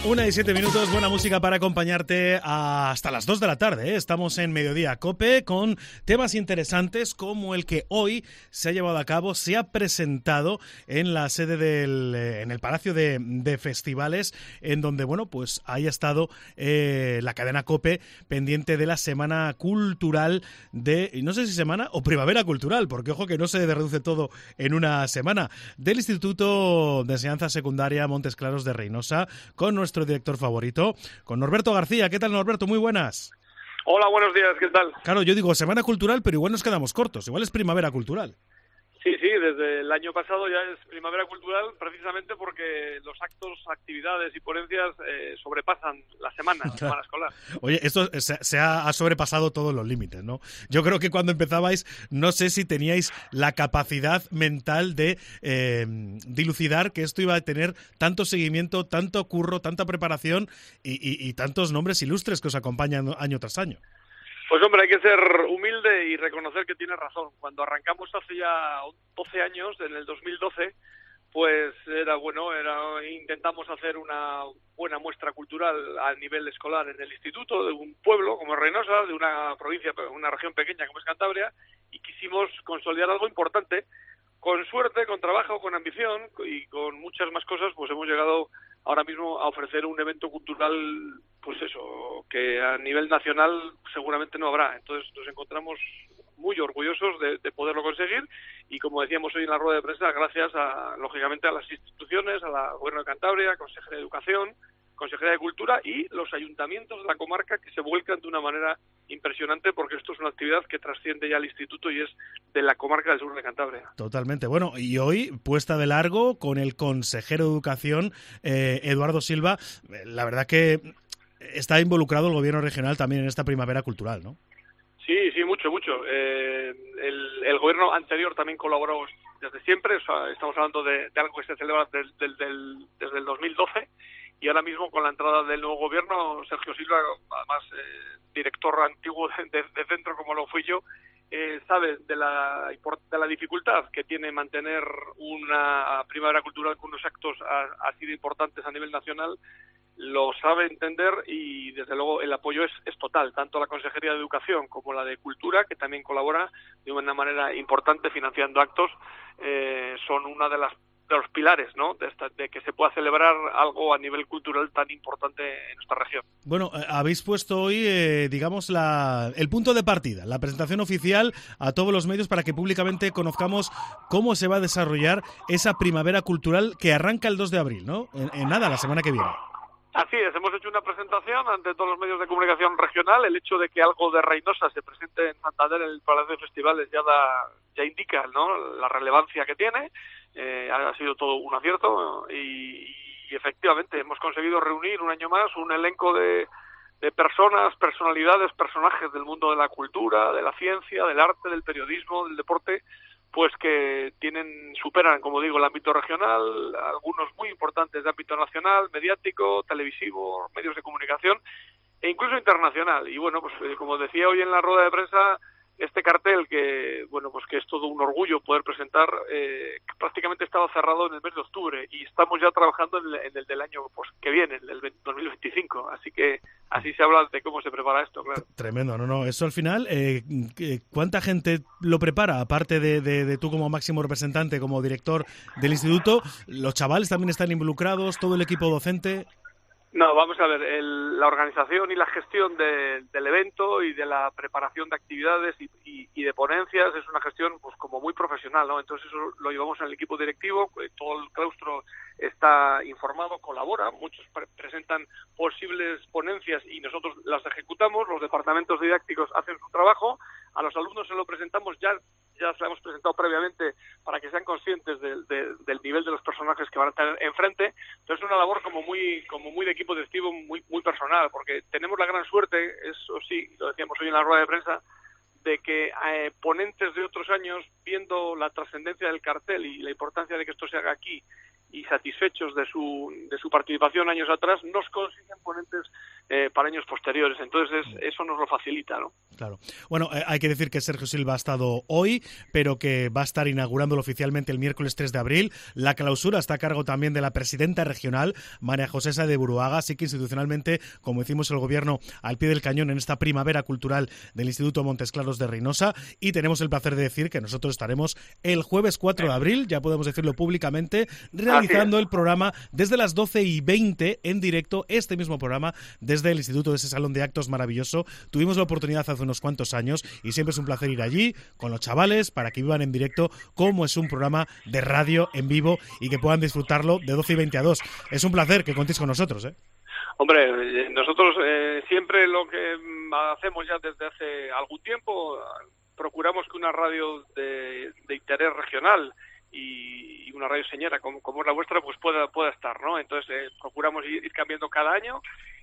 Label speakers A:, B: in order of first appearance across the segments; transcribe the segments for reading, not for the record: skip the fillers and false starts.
A: 1:07, buena música para acompañarte hasta las 2 de la tarde, ¿eh? Estamos en Mediodía Cope con temas interesantes como el que hoy se ha llevado a cabo, se ha presentado en la sede en el Palacio de Festivales, en donde, bueno, pues haya estado la cadena Cope pendiente de la Semana Cultural no sé si semana o Primavera Cultural, porque ojo que no se reduce todo en una semana, del Instituto de Enseñanza Secundaria Montes Claros de Reinosa, con nuestro director favorito, con Norberto García. ¿Qué tal, Norberto? Muy buenas.
B: Hola, buenos días, ¿qué tal?
A: Claro, yo digo Semana Cultural, pero igual nos quedamos cortos, igual es Primavera Cultural.
B: Sí, desde el año pasado ya es Primavera Cultural, precisamente porque los actos, actividades y ponencias sobrepasan la semana escolar.
A: Oye, esto se ha sobrepasado todos los límites, ¿no? Yo creo que cuando empezabais, no sé si teníais la capacidad mental de dilucidar que esto iba a tener tanto seguimiento, tanto curro, tanta preparación y tantos nombres ilustres que os acompañan año tras año.
B: Pues hombre, hay que ser humilde y reconocer que tiene razón. Cuando arrancamos hace ya 12 años, en el 2012, pues intentamos hacer una buena muestra cultural a nivel escolar en el instituto de un pueblo como Reinosa, de una provincia, una región pequeña como es Cantabria, y quisimos consolidar algo importante. Con suerte, con trabajo, con ambición y con muchas más cosas, pues hemos llegado ahora mismo a ofrecer un evento cultural, pues eso, que a nivel nacional seguramente no habrá. Entonces nos encontramos muy orgullosos de poderlo conseguir y, como decíamos hoy en la rueda de prensa, gracias lógicamente a las instituciones, a la Gobierno de Cantabria, Consejería de Educación, Consejería de Cultura y los ayuntamientos de la comarca, que se vuelcan de una manera impresionante, porque esto es una actividad que trasciende ya al instituto y es de la comarca del sur de Cantabria.
A: Totalmente. Bueno, y hoy puesta de largo con el consejero de Educación, Eduardo Silva. La verdad que está involucrado el gobierno regional también en esta Primavera Cultural, ¿no? Sí,
B: mucho. El gobierno anterior también colaboró desde siempre. O sea, estamos hablando de algo que se celebra desde el 2012. Y ahora mismo, con la entrada del nuevo gobierno, Sergio Silva, además director antiguo de centro como lo fui yo, sabe de la dificultad que tiene mantener una primavera cultural con unos actos así de importantes a nivel nacional. Lo sabe entender y, desde luego, el apoyo es total, tanto la Consejería de Educación como la de Cultura, que también colabora de una manera importante financiando actos, son una de los pilares, ¿no?, de que se pueda celebrar algo a nivel cultural tan importante en nuestra región.
A: Bueno, habéis puesto hoy, digamos, el punto de partida, la presentación oficial a todos los medios para que públicamente conozcamos cómo se va a desarrollar esa primavera cultural que arranca el 2 de abril, ¿no? En nada, la semana que viene.
B: Así es, hemos hecho una presentación ante todos los medios de comunicación regional. El hecho de que algo de Reinosa se presente en Santander en el Palacio de Festivales ya indica, ¿no?, la relevancia que tiene. Ha sido todo un acierto y efectivamente hemos conseguido reunir un año más un elenco de personalidades, personajes del mundo de la cultura, de la ciencia, del arte, del periodismo, del deporte, pues que superan, como digo, el ámbito regional, algunos muy importantes de ámbito nacional, mediático, televisivo, medios de comunicación e incluso internacional. Y bueno, pues como decía hoy en la rueda de prensa, este cartel que es todo un orgullo poder presentar, prácticamente estaba cerrado en el mes de octubre y estamos ya trabajando en el del año que viene, el 2025, así que así se habla de cómo se prepara esto, claro.
A: Tremendo, no, eso al final, ¿cuánta gente lo prepara? Aparte de tú como máximo representante, como director del instituto, ¿los chavales también están involucrados, todo el equipo docente?
B: No, vamos a ver, la organización y la gestión del evento y de la preparación de actividades y de ponencias es una gestión pues como muy profesional, ¿no? Entonces eso lo llevamos en el equipo directivo, todo el claustro está informado, colabora, muchos presentan posibles ponencias y nosotros las ejecutamos, los departamentos didácticos hacen su trabajo, a los alumnos se lo presentamos ya se lo hemos presentado previamente para que sean conscientes del nivel de los personajes que van a tener enfrente. Entonces es una labor como muy de equipo directivo, muy personal, porque tenemos la gran suerte, eso sí, lo decíamos hoy en la rueda de prensa, de que ponentes de otros años, viendo la trascendencia del cartel y la importancia de que esto se haga aquí y satisfechos de su participación años atrás, nos consiguen ponentes para años posteriores. Entonces eso nos lo facilita, ¿no?
A: Claro. Bueno, hay que decir que Sergio Silva ha estado hoy, pero que va a estar inaugurándolo oficialmente el miércoles 3 de abril. La clausura está a cargo también de la presidenta regional, María José Sá de Buruaga, así que institucionalmente, como decimos, el gobierno al pie del cañón en esta primavera cultural del Instituto Montes Claros de Reynosa, y tenemos el placer de decir que nosotros estaremos el jueves 4 de abril, ya podemos decirlo públicamente, realizando el programa desde las 12:20 en directo, este mismo programa desde el Instituto, de ese salón de actos maravilloso. Tuvimos la oportunidad hace unos cuantos años y siempre es un placer ir allí con los chavales para que vivan en directo cómo es un programa de radio en vivo y que puedan disfrutarlo de 12:20 a 2. Es un placer que contéis con nosotros, ¿eh?
B: Hombre, nosotros siempre lo que hacemos ya desde hace algún tiempo, procuramos que una radio de interés regional y una radio señera como es la vuestra pues pueda estar, ¿no? Entonces procuramos ir cambiando cada año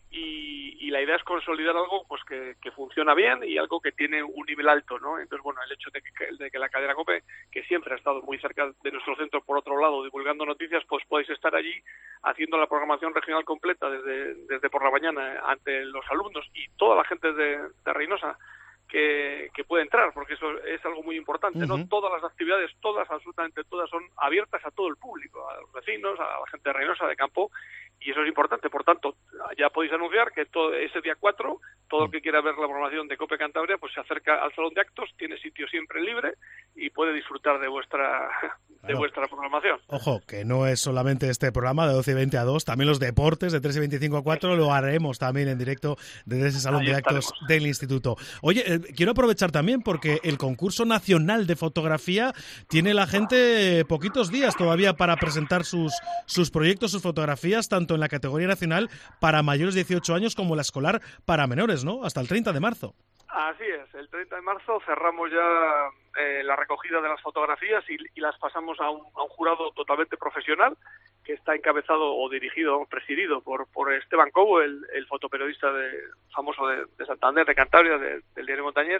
B: y la idea es consolidar algo pues que funciona bien y algo que tiene un nivel alto, ¿no? Entonces, bueno, el hecho de que la cadena COPE, que siempre ha estado muy cerca de nuestro centro, por otro lado, divulgando noticias, pues podéis estar allí haciendo la programación regional completa desde por la mañana ante los alumnos y toda la gente de Reynosa que puede entrar, porque eso es algo muy importante, ¿no? Todas las actividades, absolutamente todas, son abiertas a todo el público, a los vecinos, a la gente de Reynosa, de campo, y eso es importante. Por tanto, ya podéis anunciar que todo ese día 4, todo el que quiera ver la programación de COPE Cantabria, pues se acerca al salón de actos, tiene sitio siempre libre y puede disfrutar de vuestra programación.
A: Ojo, que no es solamente este programa de 12:20 a 2, también los deportes de 3:25 a 4 lo haremos también en directo desde ese salón de actos del Instituto. Oye, quiero aprovechar también porque el concurso nacional de fotografía tiene la gente poquitos días todavía para presentar sus proyectos, sus fotografías, tanto en la categoría nacional para mayores de 18 años como la escolar para menores, ¿no? Hasta el 30 de marzo.
B: Así es, el 30 de marzo cerramos ya la recogida de las fotografías y las pasamos a un jurado totalmente profesional que está encabezado o dirigido, presidido por Esteban Cobo, el fotoperiodista famoso de Santander, de Cantabria, del diario Montañés,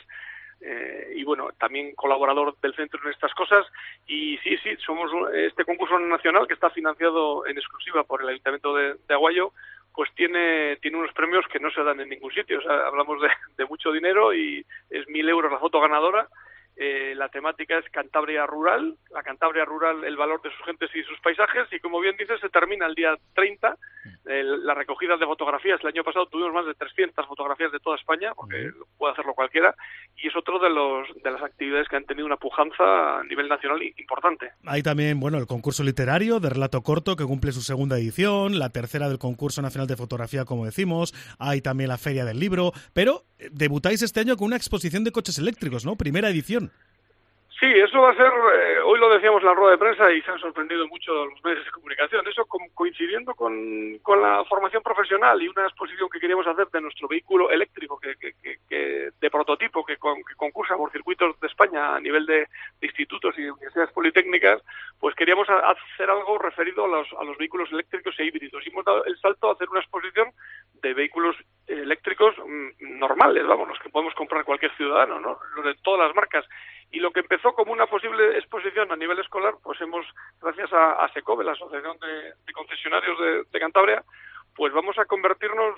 B: y bueno, también colaborador del centro en estas cosas. Y sí, somos este concurso nacional que está financiado en exclusiva por el Ayuntamiento de Aguayo, pues tiene unos premios que no se dan en ningún sitio. O sea, hablamos de mucho dinero y es 1.000 euros la foto ganadora. La temática es Cantabria rural, la Cantabria rural, el valor de sus gentes y sus paisajes, y como bien dices, se termina el día 30 la recogida de fotografías. El año pasado tuvimos más de 300 fotografías de toda España, porque puede hacerlo cualquiera, y es otro de las actividades que han tenido una pujanza a nivel nacional importante.
A: Hay también, bueno, el concurso literario de relato corto que cumple su segunda edición, la tercera del concurso nacional de fotografía, como decimos, hay también la feria del libro, pero debutáis este año con una exposición de coches eléctricos, ¿no? Primera edición.
B: Sí, eso va a ser, hoy lo decíamos en la rueda de prensa y se han sorprendido mucho los medios de comunicación, eso coincidiendo con la formación profesional y una exposición que queríamos hacer de nuestro vehículo eléctrico que de prototipo que concursa por circuitos de España a nivel de institutos y universidades politécnicas, pues queríamos hacer algo referido a los vehículos eléctricos e híbridos. Y hemos dado el salto a hacer una exposición de vehículos eléctricos normales, vamos, los que podemos comprar cualquier ciudadano, ¿no? Los de todas las marcas. Y lo que empezó como una posible exposición a nivel escolar, pues hemos, gracias a SECOVE, la Asociación de Concesionarios de Cantabria, pues vamos a convertirnos,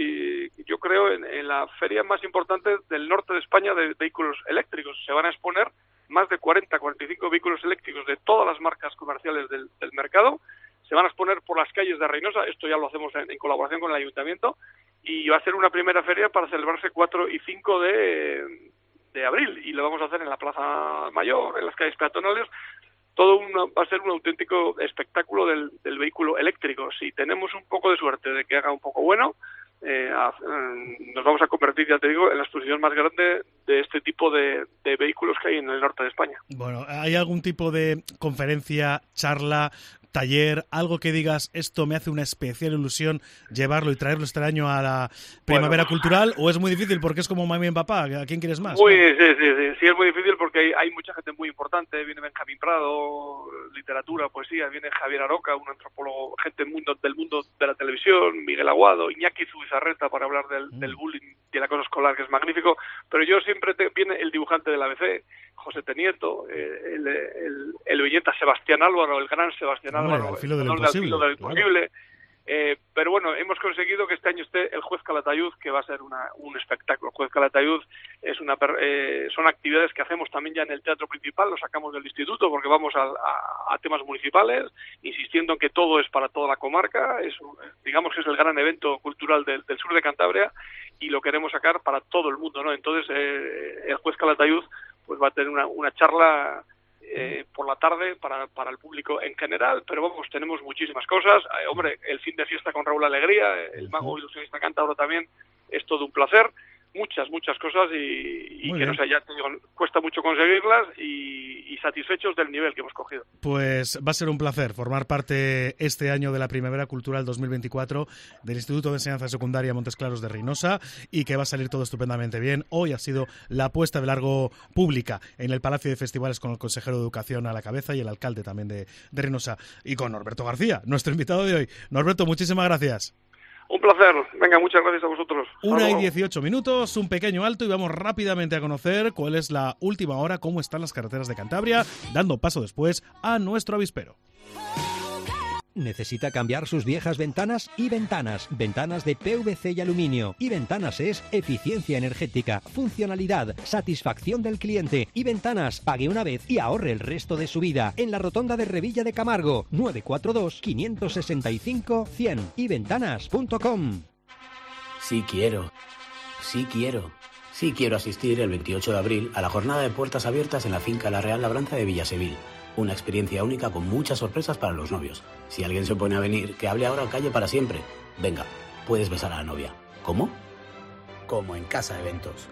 B: yo creo, en la feria más importante del norte de España de vehículos eléctricos. Se van a exponer más de 45 vehículos eléctricos de todas las marcas comerciales del mercado. Se van a exponer por las calles de Reynosa, esto ya lo hacemos en colaboración con el Ayuntamiento, y va a ser una primera feria para celebrarse 4 y 5 de abril, y lo vamos a hacer en la Plaza Mayor, en las calles peatonales. Va a ser un auténtico espectáculo del vehículo eléctrico. Si tenemos un poco de suerte de que haga un poco bueno, nos vamos a convertir, ya te digo, en la exposición más grande de este tipo de vehículos que hay en el norte de España.
A: Bueno, ¿hay algún tipo de conferencia, charla, taller, algo que digas, esto me hace una especial ilusión llevarlo y traerlo este año a la primavera cultural, o es muy difícil porque es como mami y papá? ¿A quién quieres más?
B: Sí, es muy difícil porque hay mucha gente muy importante. Viene Benjamín Prado, literatura, poesía, viene Javier Aroca, un antropólogo, gente del mundo de la televisión, Miguel Aguado, Iñaki Zubizarreta para hablar del bullying y el acoso escolar, que es magnífico, pero yo siempre viene el dibujante del ABC, José Tenieto, el viñeta Sebastián Álvaro, el gran Sebastián Álvaro,
A: al filo de lo
B: imposible,
A: claro.
B: Pero bueno, hemos conseguido que este año esté el Juez Calatayud, que va a ser un espectáculo. El Juez Calatayud son actividades que hacemos también ya en el teatro principal, lo sacamos del instituto porque vamos a temas municipales, insistiendo en que todo es para toda la comarca, digamos que es el gran evento cultural del sur de Cantabria y lo queremos sacar para todo el mundo, ¿no? Entonces el Juez Calatayud pues va a tener una charla por la tarde para el público en general, pero vamos, tenemos muchísimas cosas. Hombre, el fin de fiesta con Raúl Alegría, el mago ilusionista cántabro también, es todo un placer. Muchas cosas y que no sé, ya te digo, cuesta mucho conseguirlas y satisfechos del nivel que hemos cogido.
A: Pues va a ser un placer formar parte este año de la Primavera Cultural 2024 del Instituto de Enseñanza Secundaria Montes Claros de Reynosa y que va a salir todo estupendamente bien. Hoy ha sido la puesta de largo pública en el Palacio de Festivales con el consejero de Educación a la cabeza y el alcalde también de Reynosa y con Norberto García, nuestro invitado de hoy. Norberto, muchísimas gracias.
B: Un placer. Venga, muchas gracias a vosotros.
A: 1:18, un pequeño alto y vamos rápidamente a conocer cuál es la última hora, cómo están las carreteras de Cantabria, dando paso después a nuestro avispero.
C: ¿Necesita cambiar sus viejas ventanas? Y Ventanas. Ventanas de PVC y aluminio. Y Ventanas es eficiencia energética, funcionalidad, satisfacción del cliente. Y Ventanas, pague una vez y ahorre el resto de su vida. En la rotonda de Revilla de Camargo, 942-565-100. yventanas.com.
D: Sí quiero asistir el 28 de abril a la jornada de puertas abiertas en la finca La Real Labranza de Villasevil. Una experiencia única con muchas sorpresas para los novios. Si alguien se opone a venir, que hable ahora o calle para siempre. Venga, puedes besar a la novia. ¿Cómo? Como en Casa Eventos.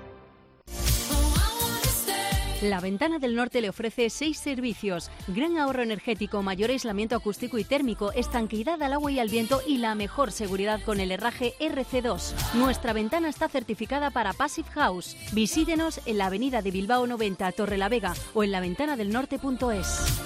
E: La Ventana del Norte le ofrece 6 servicios: gran ahorro energético, mayor aislamiento acústico y térmico, estanqueidad al agua y al viento y la mejor seguridad con el herraje RC2. Nuestra ventana está certificada para Passive House. Visítenos en la avenida de Bilbao 90, Torrelavega o en laventanadelnorte.es.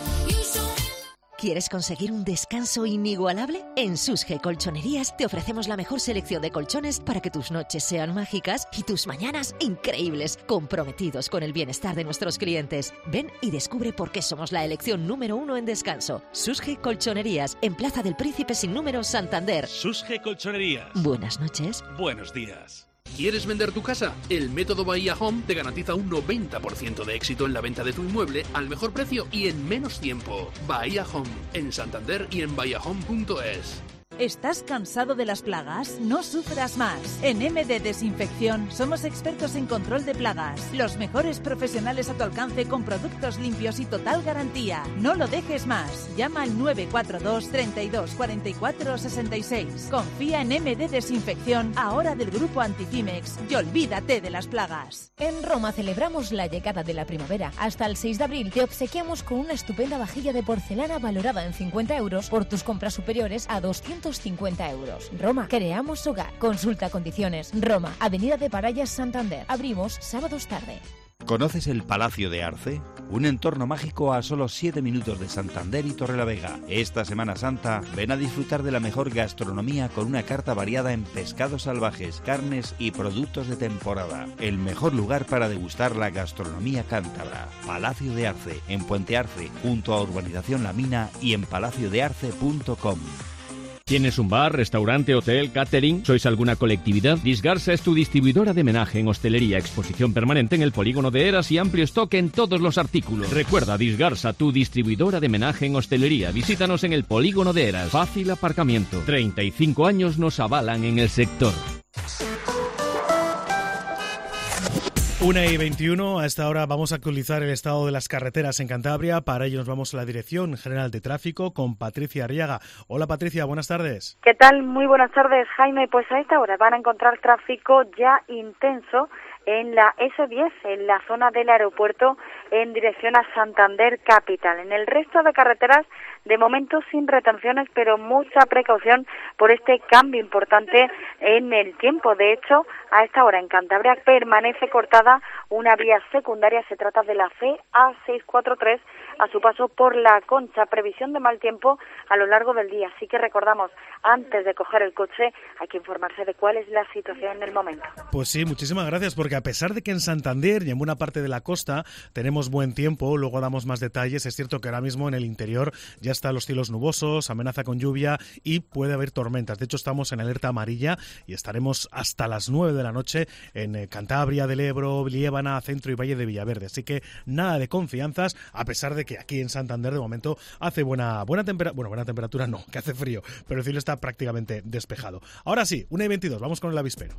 F: ¿Quieres conseguir un descanso inigualable? En Susge Colchonerías te ofrecemos la mejor selección de colchones para que tus noches sean mágicas y tus mañanas increíbles, comprometidos con el bienestar de nuestros clientes. Ven y descubre por qué somos la elección número 1 en descanso. Susge Colchonerías, en Plaza del Príncipe sin número, Santander.
G: Susge Colchonerías.
F: Buenas noches.
G: Buenos días.
H: ¿Quieres vender tu casa? El método Bahía Home te garantiza un 90% de éxito en la venta de tu inmueble al mejor precio y en menos tiempo. Bahía Home, en Santander y en bahiahome.es.
I: ¿Estás cansado de las plagas? No sufras más. En MD Desinfección somos expertos en control de plagas. Los mejores profesionales a tu alcance con productos limpios y total garantía. No lo dejes más. Llama al 942 32 44 66. Confía en MD Desinfección, ahora del grupo Anticimex, y olvídate de las plagas.
J: En Roma celebramos la llegada de la primavera. Hasta el 6 de abril te obsequiamos con una estupenda vajilla de porcelana valorada en 50 euros por tus compras superiores a 250 euros. Roma, creamos hogar. Consulta condiciones. Roma, Avenida de Parayas, Santander. Abrimos sábados tarde.
K: ¿Conoces el Palacio de Arce? Un entorno mágico a solo 7 minutos de Santander y Torrelavega. Esta Semana Santa, ven a disfrutar de la mejor gastronomía con una carta variada en pescados salvajes, carnes y productos de temporada. El mejor lugar para degustar la gastronomía cántabra. Palacio de Arce, en Puente Arce, junto a Urbanización La Mina y en palaciodearce.com.
L: ¿Tienes un bar, restaurante, hotel, catering? ¿Sois alguna colectividad? Disgarsa es tu distribuidora de menaje en hostelería, exposición permanente en el polígono de Eras y amplio stock en todos los artículos. Recuerda, Disgarsa, tu distribuidora de menaje en hostelería. Visítanos en el polígono de Eras. Fácil aparcamiento. 35 años nos avalan en el sector.
A: 1:21, a esta hora vamos a actualizar el estado de las carreteras en Cantabria. Para ello nos vamos a la Dirección General de Tráfico con Patricia Arriaga. Hola Patricia, buenas tardes.
M: ¿Qué tal? Muy buenas tardes, Jaime. Pues a esta hora van a encontrar tráfico ya intenso en la S10, en la zona del aeropuerto, en dirección a Santander Capital. En el resto de carreteras, de momento sin retenciones, pero mucha precaución por este cambio importante en el tiempo. De hecho, a esta hora en Cantabria permanece cortada una vía secundaria. Se trata de la CA643 a su paso por La Concha. Previsión de mal tiempo a lo largo del día. Así que recordamos, antes de coger el coche hay que informarse de cuál es la situación en el momento.
A: Pues sí, muchísimas gracias, porque a pesar de que en Santander y en buena parte de la costa tenemos buen tiempo, luego damos más detalles, es cierto que ahora mismo en el interior ya están los cielos nubosos, amenaza con lluvia y puede haber tormentas. De hecho, estamos en alerta amarilla y estaremos hasta las 9 de la noche en Cantabria, del Ebro, Liébana, Centro y Valle de Villaverde. Así que nada de confianzas, a pesar de que aquí en Santander de momento hace buena temperatura. Bueno, buena temperatura no, que hace frío, pero el cielo está prácticamente despejado. Ahora sí, 1:22, vamos con el avispero.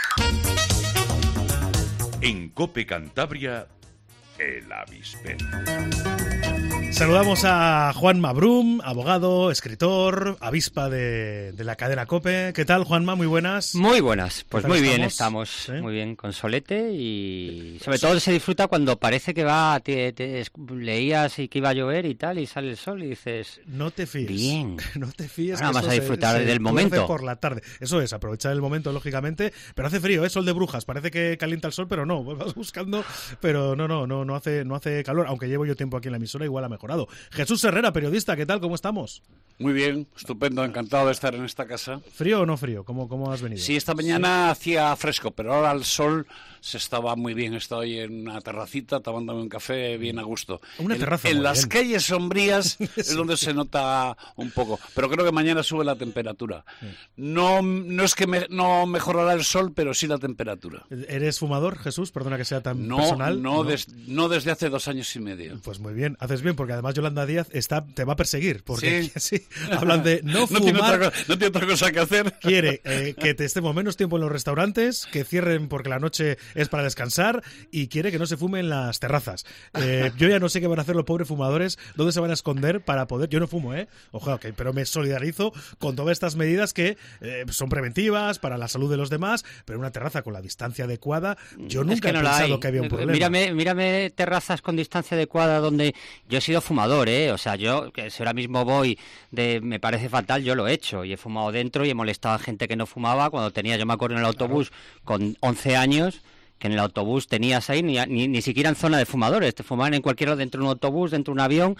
G: En COPE Cantabria, el avispero.
A: Saludamos a Juanma Brum, abogado, escritor, avispa de la cadena COPE. ¿Qué tal, Juanma? Muy buenas.
N: Muy buenas. Pues muy bien, estamos ¿sí? Muy bien con solete y sobre todo se disfruta cuando parece que va, leías y que iba a llover y tal y sale el sol y dices...
A: No te fíes.
N: Bien.
A: No te fíes.
N: Ahora vas a disfrutar del momento.
A: Por la tarde. Eso es, aprovechar el momento, lógicamente. Pero hace frío, sol de brujas. Parece que calienta el sol, pero no. Vas buscando, pero no hace calor. Aunque llevo yo tiempo aquí en la emisora, igual ha mejorado. Jesús Herrera, periodista, ¿qué tal? ¿Cómo estamos?
O: Muy bien, estupendo, encantado de estar en esta casa.
A: ¿Frío o no frío? ¿Cómo has venido?
O: Sí, esta mañana hacía fresco, pero ahora el sol se estaba muy bien. Estoy en una terracita tomándome un café bien a gusto.
A: Una terraza.
O: En las calles sombrías sí. Es donde se nota un poco, pero creo que mañana sube la temperatura. Sí. No es que no mejorará el sol, pero sí la temperatura.
A: ¿Eres fumador, Jesús? Perdona que sea tan personal.
O: No, desde hace 2 años y medio.
A: Pues muy bien, haces bien, porque además Yolanda Díaz te va a perseguir, porque sí, hablan de no fumar.
O: No tiene otra cosa que hacer.
A: Quiere que te estemos menos tiempo en los restaurantes, que cierren porque la noche es para descansar y quiere que no se fume en las terrazas. Yo ya no sé qué van a hacer los pobres fumadores, dónde se van a esconder para poder... Yo no fumo, ojo, okay, pero me solidarizo con todas estas medidas que son preventivas para la salud de los demás, pero una terraza con la distancia adecuada, yo nunca he pensado que había un problema.
N: Mírame terrazas con distancia adecuada donde yo he sido fumador, o sea, yo que si ahora mismo voy me parece fatal, yo lo he hecho y he fumado dentro y he molestado a gente que no fumaba cuando tenía, yo me acuerdo en el autobús con 11 años, que en el autobús tenías ahí ni siquiera en zona de fumadores, te fumaban en cualquier lado, dentro de un autobús, dentro de un avión,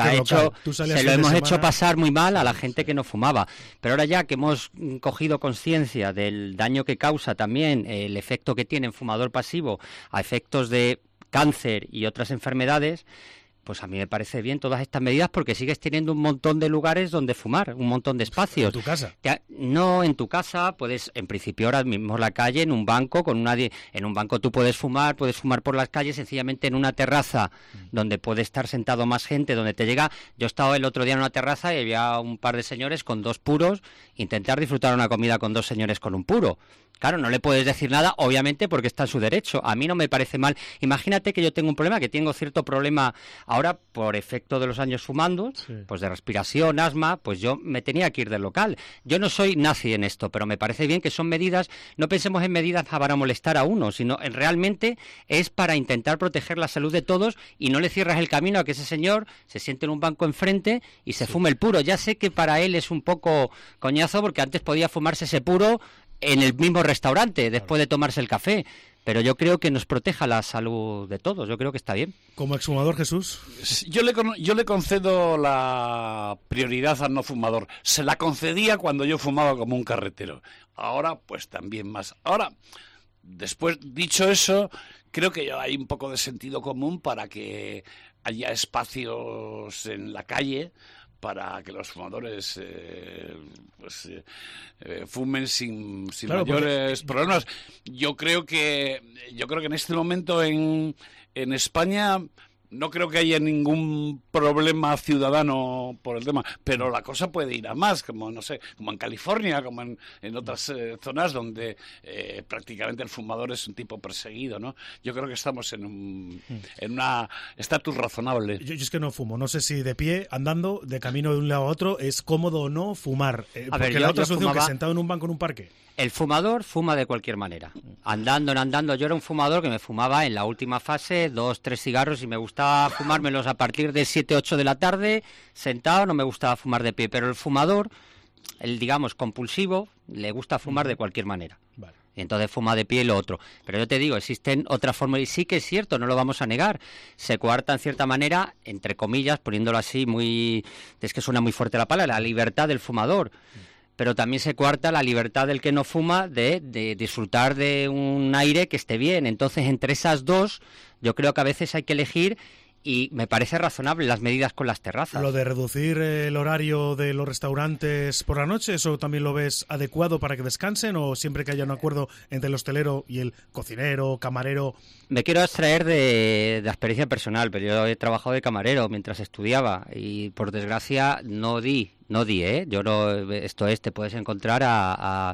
N: se lo hemos hecho pasar muy mal a la gente que no fumaba, pero ahora ya que hemos cogido conciencia del daño que causa también el efecto que tiene en fumador pasivo a efectos de cáncer y otras enfermedades, pues a mí me parece bien todas estas medidas porque sigues teniendo un montón de lugares donde fumar, un montón de espacios.
A: ¿En tu casa?
N: No, en tu casa puedes, en principio ahora mismo en la calle, en un banco, en un banco tú puedes fumar por las calles, sencillamente en una terraza donde puede estar sentado más gente, donde te llega... Yo he estado el otro día en una terraza y había un par de señores con 2 puros, intentar disfrutar una comida con 2 señores con un puro. Claro, no le puedes decir nada, obviamente, porque está en su derecho. A mí no me parece mal. Imagínate que yo tengo un problema, que tengo cierto problema ahora por efecto de los años fumando, pues de respiración, asma, pues yo me tenía que ir del local. Yo no soy nazi en esto, pero me parece bien que son medidas, no pensemos en medidas para molestar a uno, sino realmente es para intentar proteger la salud de todos y no le cierras el camino a que ese señor se siente en un banco enfrente y se fume el puro. Ya sé que para él es un poco coñazo porque antes podía fumarse ese puro en el mismo restaurante, después de tomarse el café. Pero yo creo que nos proteja la salud de todos, yo creo que está bien.
A: ¿Como exfumador, Jesús?
O: Yo le concedo la prioridad al no fumador. Se la concedía cuando yo fumaba como un carretero. Ahora, pues también más. Ahora, después, dicho eso, creo que hay un poco de sentido común para que haya espacios en la calle para que los fumadores fumen sin mayores problemas. Yo creo que en este momento en España no creo que haya ningún problema ciudadano por el tema, pero la cosa puede ir a más, como no sé, como en California, como en otras zonas donde prácticamente el fumador es un tipo perseguido, ¿no? Yo creo que estamos en una estatus razonable.
A: Yo es que no fumo, no sé si de pie, andando, de camino de un lado a otro, es cómodo o no fumar, porque la otra solución que sentado en un banco en un parque.
N: El fumador fuma de cualquier manera. Andando. Yo era un fumador que me fumaba en la última fase 2, 3 cigarros y me gustaba fumármelos a partir de 7, 8 de la tarde, sentado, no me gustaba fumar de pie. Pero el fumador, el digamos compulsivo, le gusta fumar de cualquier manera. Vale. Y entonces fuma de pie y lo otro. Pero yo te digo, existen otras formas, y sí que es cierto, no lo vamos a negar. Se coarta en cierta manera, entre comillas, poniéndolo así es que suena muy fuerte la palabra, la libertad del fumador. pero también se coarta la libertad del que no fuma de disfrutar de un aire que esté bien. Entonces, entre esas dos, yo creo que a veces hay que elegir, y me parece razonable las medidas con las terrazas.
A: Lo de reducir el horario de los restaurantes por la noche, ¿eso también lo ves adecuado para que descansen, o siempre que haya un acuerdo entre el hostelero y el cocinero, camarero?
N: Me quiero abstraer de la experiencia personal, pero yo he trabajado de camarero mientras estudiaba y por desgracia no di, yo no, te puedes encontrar a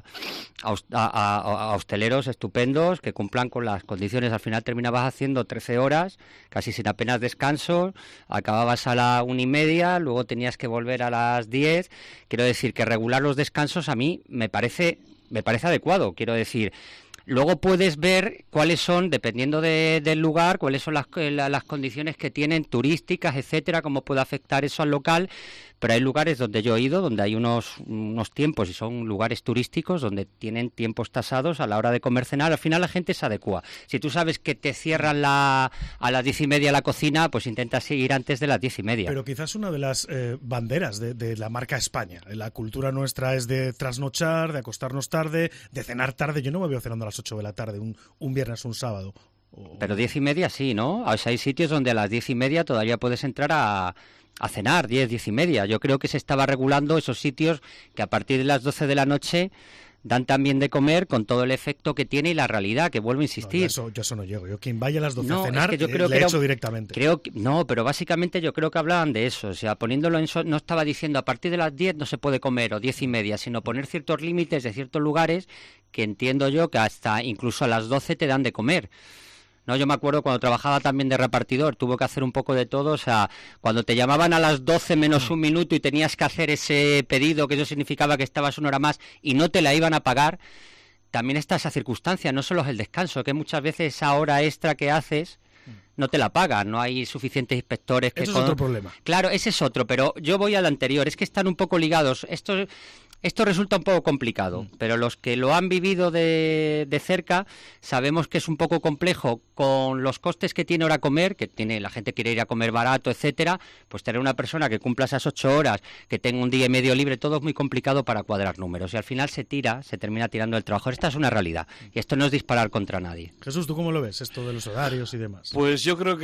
N: hosteleros estupendos que cumplan con las condiciones. Al final terminabas haciendo 13 horas, casi sin apenas descanso, acababas a la 1:30, luego tenías que volver a las 10. Quiero decir que regular los descansos a mí me parece adecuado, quiero decir. Luego puedes ver cuáles son, dependiendo del lugar, cuáles son las condiciones que tienen turísticas, etcétera, cómo puede afectar eso al local. Pero hay lugares donde yo he ido, donde hay unos tiempos, y son lugares turísticos, donde tienen tiempos tasados a la hora de comer, cenar. Al final la gente se adecua. Si tú sabes que te cierran a las 10:30 la cocina, pues intentas seguir antes de las 10:30.
A: Pero quizás una de las banderas de la marca España. La cultura nuestra es de trasnochar, de acostarnos tarde, de cenar tarde. Yo no me veo cenando a las 8 de la tarde, un viernes o un sábado.
N: Pero 10:30 sí, ¿no? O sea, hay sitios donde a las 10:30 todavía puedes entrar a cenar, 10:30. Yo creo que se estaba regulando esos sitios que a partir de las 12 de la noche dan también de comer, con todo el efecto que tiene y la realidad, que vuelvo a insistir.
A: No, yo eso no llego. Yo quien vaya a las 12 a cenar,
N: es que yo creo
A: le echo directamente.
N: Pero básicamente yo creo que hablaban de eso. O sea, poniéndolo no estaba diciendo a partir de las 10 no se puede comer o 10:30, sino poner ciertos límites de ciertos lugares que entiendo yo que hasta incluso a las 12 te dan de comer. No, yo me acuerdo cuando trabajaba también de repartidor, tuvo que hacer un poco de todo. O sea, cuando te llamaban a las 12 menos un minuto y tenías que hacer ese pedido, que eso significaba que estabas una hora más y no te la iban a pagar, también está esa circunstancia, no solo es el descanso, que muchas veces esa hora extra que haces no te la pagan, no hay suficientes inspectores.
A: Eso es otro problema.
N: Claro, ese es otro, pero yo voy al anterior, es que están un poco ligados. Esto resulta un poco complicado, pero los que lo han vivido de cerca sabemos que es un poco complejo con los costes que tiene ahora comer, que tiene la gente quiere ir a comer barato, etcétera, pues tener una persona que cumpla esas 8 horas, que tenga un día y medio libre, todo es muy complicado para cuadrar números y al final se termina tirando el trabajo. Esta es una realidad y esto no es disparar contra nadie.
A: Jesús, ¿tú cómo lo ves, esto de los horarios y demás?
O: Pues yo creo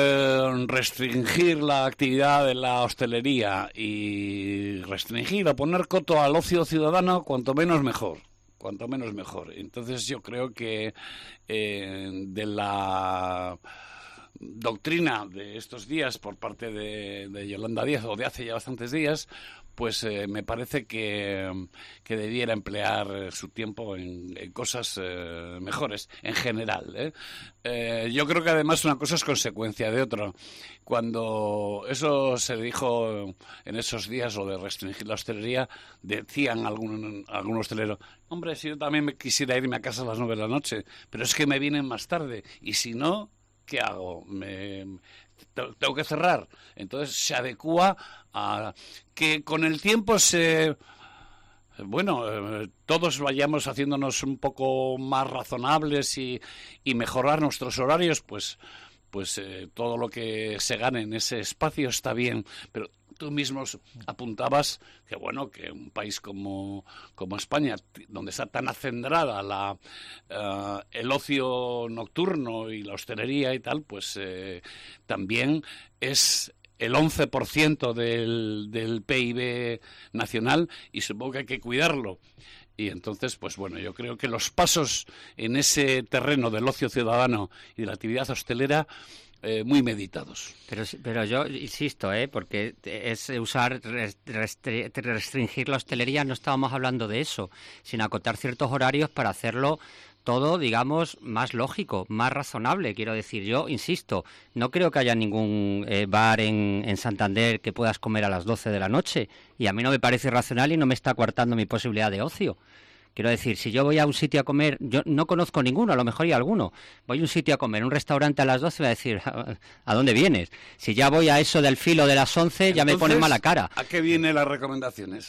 O: que restringir la actividad de la hostelería y restringir o poner coto al ocio ciudadano, cuanto menos mejor. Entonces yo creo que de la doctrina de estos días por parte de Yolanda Díaz, o de hace ya bastantes días, pues me parece que debiera emplear su tiempo en cosas mejores, en general. Yo creo que además una cosa es consecuencia de otra. Cuando eso se dijo en esos días, lo de restringir la hostelería, decían algún hostelero, hombre, si yo también me quisiera irme a casa a las 9 de la noche, pero es que me vienen más tarde, y si no, ¿qué hago? Tengo que cerrar. Entonces se adecúa a que con el tiempo todos vayamos haciéndonos un poco más razonables y mejorar nuestros horarios, pues todo lo que se gane en ese espacio está bien, pero tú mismo apuntabas que que un país como España, donde está tan acendrada el ocio nocturno y la hostelería y tal, pues también es el 11% del PIB nacional y supongo que hay que cuidarlo. Y entonces, yo creo que los pasos en ese terreno del ocio ciudadano y de la actividad hostelera muy meditados.
N: Pero yo insisto, porque es restringir la hostelería, no estábamos hablando de eso, sino acotar ciertos horarios para hacerlo todo, digamos, más lógico, más razonable. Quiero decir, yo insisto, no creo que haya ningún bar en Santander que puedas comer a las 12 de la noche, y a mí no me parece racional y no me está coartando mi posibilidad de ocio. Quiero decir, si yo voy a un sitio a comer, yo no conozco ninguno, a lo mejor hay alguno, voy a un sitio a comer, un restaurante a las 12, voy a decir, ¿a dónde vienes? Si ya voy a eso del filo de las 11, ya me ponen mala cara.
O: ¿A qué vienen las recomendaciones?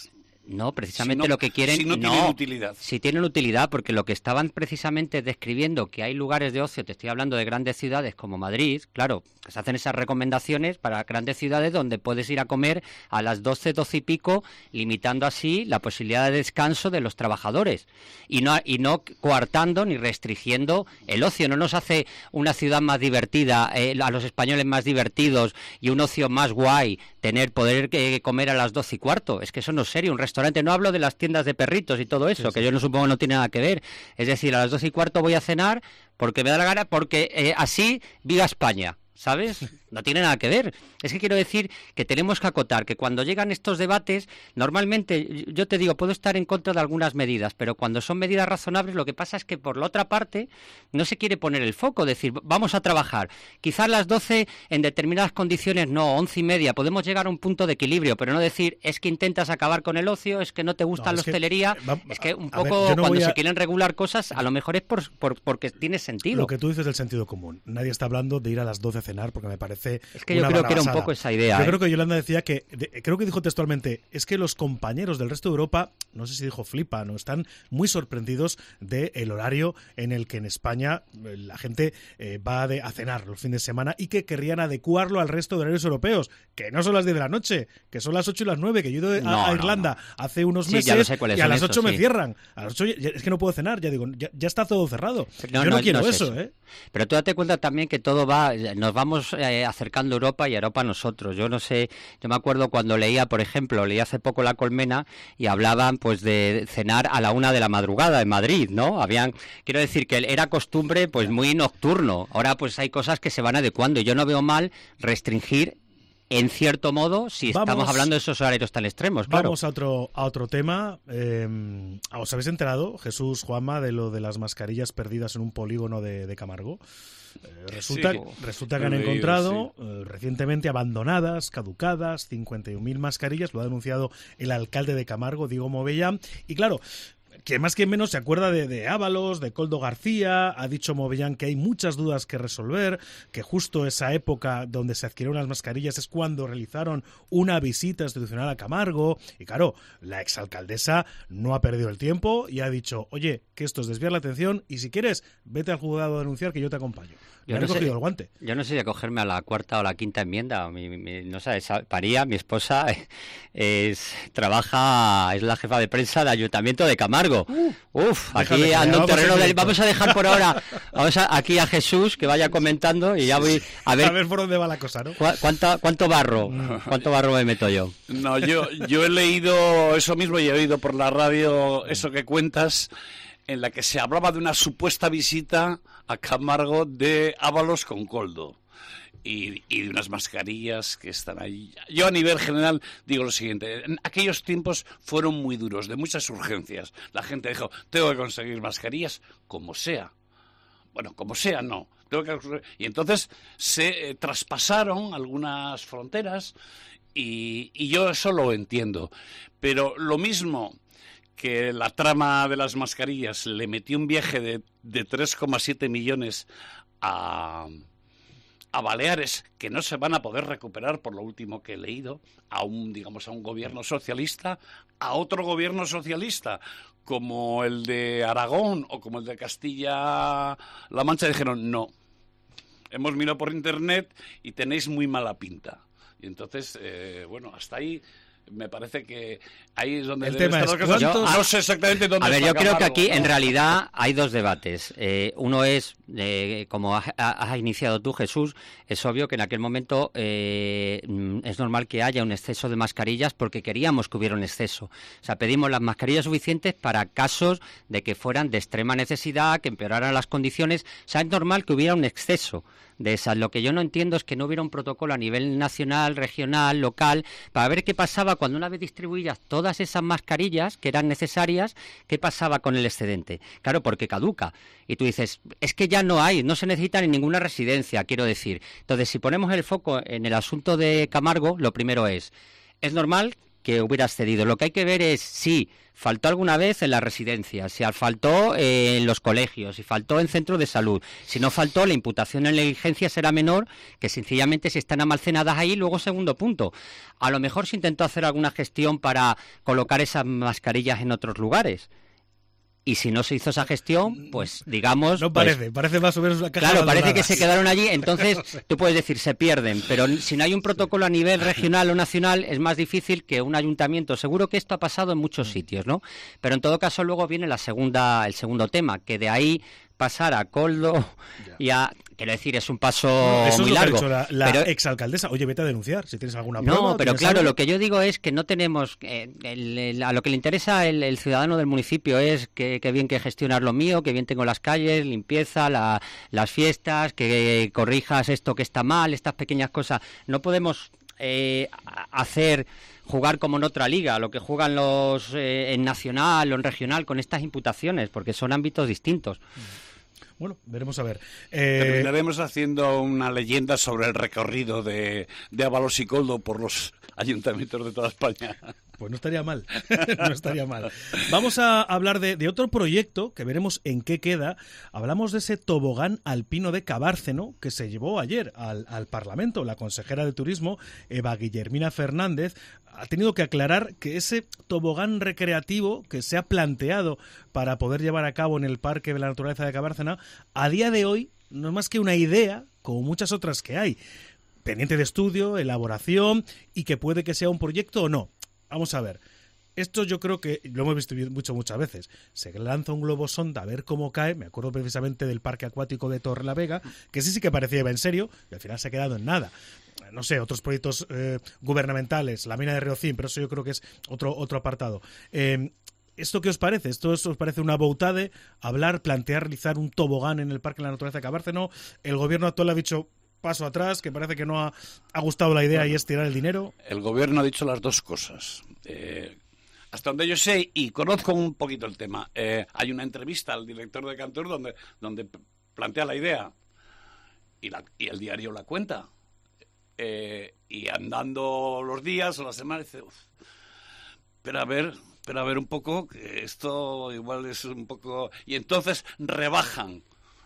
N: No, precisamente lo que quieren...
O: Si no tienen utilidad.
N: Si tienen utilidad, porque lo que estaban precisamente describiendo, que hay lugares de ocio, te estoy hablando de grandes ciudades como Madrid, claro, que se hacen esas recomendaciones para grandes ciudades donde puedes ir a comer a las 12 y pico, limitando así la posibilidad de descanso de los trabajadores y no coartando ni restringiendo el ocio. No nos hace una ciudad más divertida, a los españoles más divertidos y un ocio más guay poder comer a las 12 y cuarto. Es que eso no es serio. Un restaurante, no hablo de las tiendas de perritos y todo eso, que yo no supongo no tiene nada que ver. Es decir, a las 12 y cuarto voy a cenar porque me da la gana, porque así viva España, ¿sabes? No tiene nada que ver. Es que quiero decir que tenemos que acotar que cuando llegan estos debates, normalmente, yo te digo, puedo estar en contra de algunas medidas, pero cuando son medidas razonables, lo que pasa es que por la otra parte no se quiere poner el foco, decir, vamos a trabajar. Quizás las 12 en determinadas condiciones no, 11:30, podemos llegar a un punto de equilibrio, pero no decir, es que intentas acabar con el ocio, es que no te gusta la hostelería, es que un poco cuando se quieren regular cosas, a lo mejor es porque tiene sentido.
A: Lo que tú dices del sentido común. Nadie está hablando de ir a las 12 a cenar porque me parece...
N: Es que yo creo que era un poco esa idea.
A: Yo creo que Yolanda decía que, creo que dijo textualmente, es que los compañeros del resto de Europa, no sé si dijo flipan o están muy sorprendidos del horario en el que en España la gente va a cenar los fines de semana y que querrían adecuarlo al resto de horarios europeos, que no son las 10 de la noche, que son las 8 y las 9, que yo he ido a Irlanda hace unos meses y a las 8 me cierran. A las 8 es que no puedo cenar, ya digo, ya está todo cerrado. Yo no quiero eso, ¿eh?
N: Pero tú date cuenta también que todo nos vamos acercando a Europa y a Europa a nosotros. Yo no sé, yo me acuerdo cuando leí hace poco La Colmena y hablaban pues de cenar a la 1 de la madrugada en Madrid, ¿no? Quiero decir que era costumbre pues muy nocturno. Ahora pues hay cosas que se van adecuando y yo no veo mal restringir en cierto modo, si estamos hablando de esos horarios tan extremos, claro.
A: Vamos a otro tema. ¿Os habéis enterado, Jesús, Juanma, de lo de las mascarillas perdidas en un polígono de Camargo? Resulta que han encontrado recientemente abandonadas, caducadas, 51.000 mascarillas. Lo ha denunciado el alcalde de Camargo, Diego Movella. Y claro, que más que menos se acuerda de Ábalos, de Coldo García. Ha dicho Movellán que hay muchas dudas que resolver, que justo esa época donde se adquirieron las mascarillas es cuando realizaron una visita institucional a Camargo. Y claro, la exalcaldesa no ha perdido el tiempo y ha dicho, oye, que esto es desviar la atención y si quieres, vete al juzgado a denunciar que yo te acompaño.
N: Yo no cogido el guante. Yo no sé si acogerme a la 4ª o la 5ª enmienda. No sé, María, mi esposa, es la jefa de prensa del Ayuntamiento de Camargo. Aquí ando en terreno vamos a dejar por ahora aquí a Jesús que vaya comentando y ya voy a ver
A: por dónde va la cosa, ¿no?
N: ¿Cuánto barro me meto yo?
O: No, yo he leído eso mismo y he oído por la radio eso que cuentas, en la que se hablaba de una supuesta visita a Camargo de Ábalos con Coldo y de unas mascarillas que están ahí. Yo a nivel general digo lo siguiente, en aquellos tiempos fueron muy duros, de muchas urgencias. La gente dijo, tengo que conseguir mascarillas como sea. Bueno, como sea, no. Y entonces se traspasaron algunas fronteras y yo eso lo entiendo. Pero lo mismo que la trama de las mascarillas le metió un viaje de 3,7 millones a Baleares, que no se van a poder recuperar por lo último que he leído, a un gobierno socialista, a otro gobierno socialista como el de Aragón o como el de Castilla-La Mancha, dijeron no, hemos mirado por internet y tenéis muy mala pinta. Y entonces, hasta ahí me parece que ahí es donde
A: el tema es
O: no sé exactamente dónde.
N: A ver, yo creo que aquí en realidad hay dos debates. Uno es, como has iniciado tú, Jesús, es obvio que en aquel momento es normal que haya un exceso de mascarillas porque queríamos que hubiera un exceso. O sea, pedimos las mascarillas suficientes para casos de que fueran de extrema necesidad, que empeoraran las condiciones. O sea, es normal que hubiera un exceso de esas. Lo que yo no entiendo es que no hubiera un protocolo a nivel nacional, regional, local, para ver qué pasaba cuando una vez distribuidas todas esas mascarillas que eran necesarias, qué pasaba con el excedente. Claro, porque caduca. Y tú dices, es que ya no se necesitan en ninguna residencia, quiero decir. Entonces, si ponemos el foco en el asunto de Camargo, lo primero es normal que hubieras cedido. Lo que hay que ver es si faltó alguna vez en las residencias, si faltó en los colegios, si faltó en centros de salud. Si no faltó, la imputación en negligencia será menor que sencillamente si están almacenadas ahí. Luego, segundo punto, a lo mejor se intentó hacer alguna gestión para colocar esas mascarillas en otros lugares. Y si no se hizo esa gestión, pues digamos...
A: No parece, parece más o menos una caja
N: Claro, parece
A: abandonada.
N: que se quedaron allí, entonces tú puedes decir, se pierden, pero si no hay un protocolo a nivel regional o nacional, es más difícil que un ayuntamiento. Seguro que esto ha pasado en muchos sitios, ¿no? Pero en todo caso luego viene el segundo tema, que de ahí pasar a Koldo y a... Quiero decir, es un paso
A: eso
N: muy
A: es
N: largo.
A: lo que ha dicho la
N: pero,
A: exalcaldesa. Oye, vete a denunciar si tienes alguna prueba.
N: No, pero claro,
A: algo.
N: lo que yo digo es que no tenemos... a lo que le interesa el ciudadano del municipio es que bien que gestionar lo mío, que bien tengo las calles, limpieza, las fiestas, que corrijas esto que está mal, estas pequeñas cosas. No podemos jugar como en otra liga, lo que juegan los en nacional o en regional con estas imputaciones, porque son ámbitos distintos.
A: Bueno, veremos a ver.
O: Terminaremos haciendo una leyenda sobre el recorrido de Ábalos y Koldo por los ayuntamientos de toda España.
A: Pues no estaría mal, no estaría mal. Vamos a hablar de otro proyecto que veremos en qué queda. Hablamos de ese tobogán alpino de Cabárceno que se llevó ayer al Parlamento. La consejera de Turismo, Eva Guillermina Fernández, ha tenido que aclarar que ese tobogán recreativo que se ha planteado para poder llevar a cabo en el Parque de la Naturaleza de Cabárceno, a día de hoy no es más que una idea, como muchas otras que hay, pendiente de estudio, elaboración, y que puede que sea un proyecto o no. Vamos a ver, esto yo creo que lo hemos visto muchas veces. Se lanza un globo sonda a ver cómo cae. Me acuerdo precisamente del parque acuático de Torrelavega, que sí que parecía en serio y al final se ha quedado en nada. No sé, otros proyectos gubernamentales, la mina de Riocín, pero eso yo creo que es otro apartado. ¿Esto qué os parece? ¿Esto os parece una boutade? Plantear realizar un tobogán en el Parque de la Naturaleza de Cabárceno. El gobierno actual ha dicho paso atrás, que parece que no ha gustado la idea y es tirar el dinero.
O: El gobierno ha dicho las dos cosas. Hasta donde yo sé y conozco un poquito el tema, hay una entrevista al director de Cantur donde plantea la idea y el diario la cuenta. Y andando los días o las semanas, dice, pero a ver un poco, que esto igual es un poco... Y entonces rebajan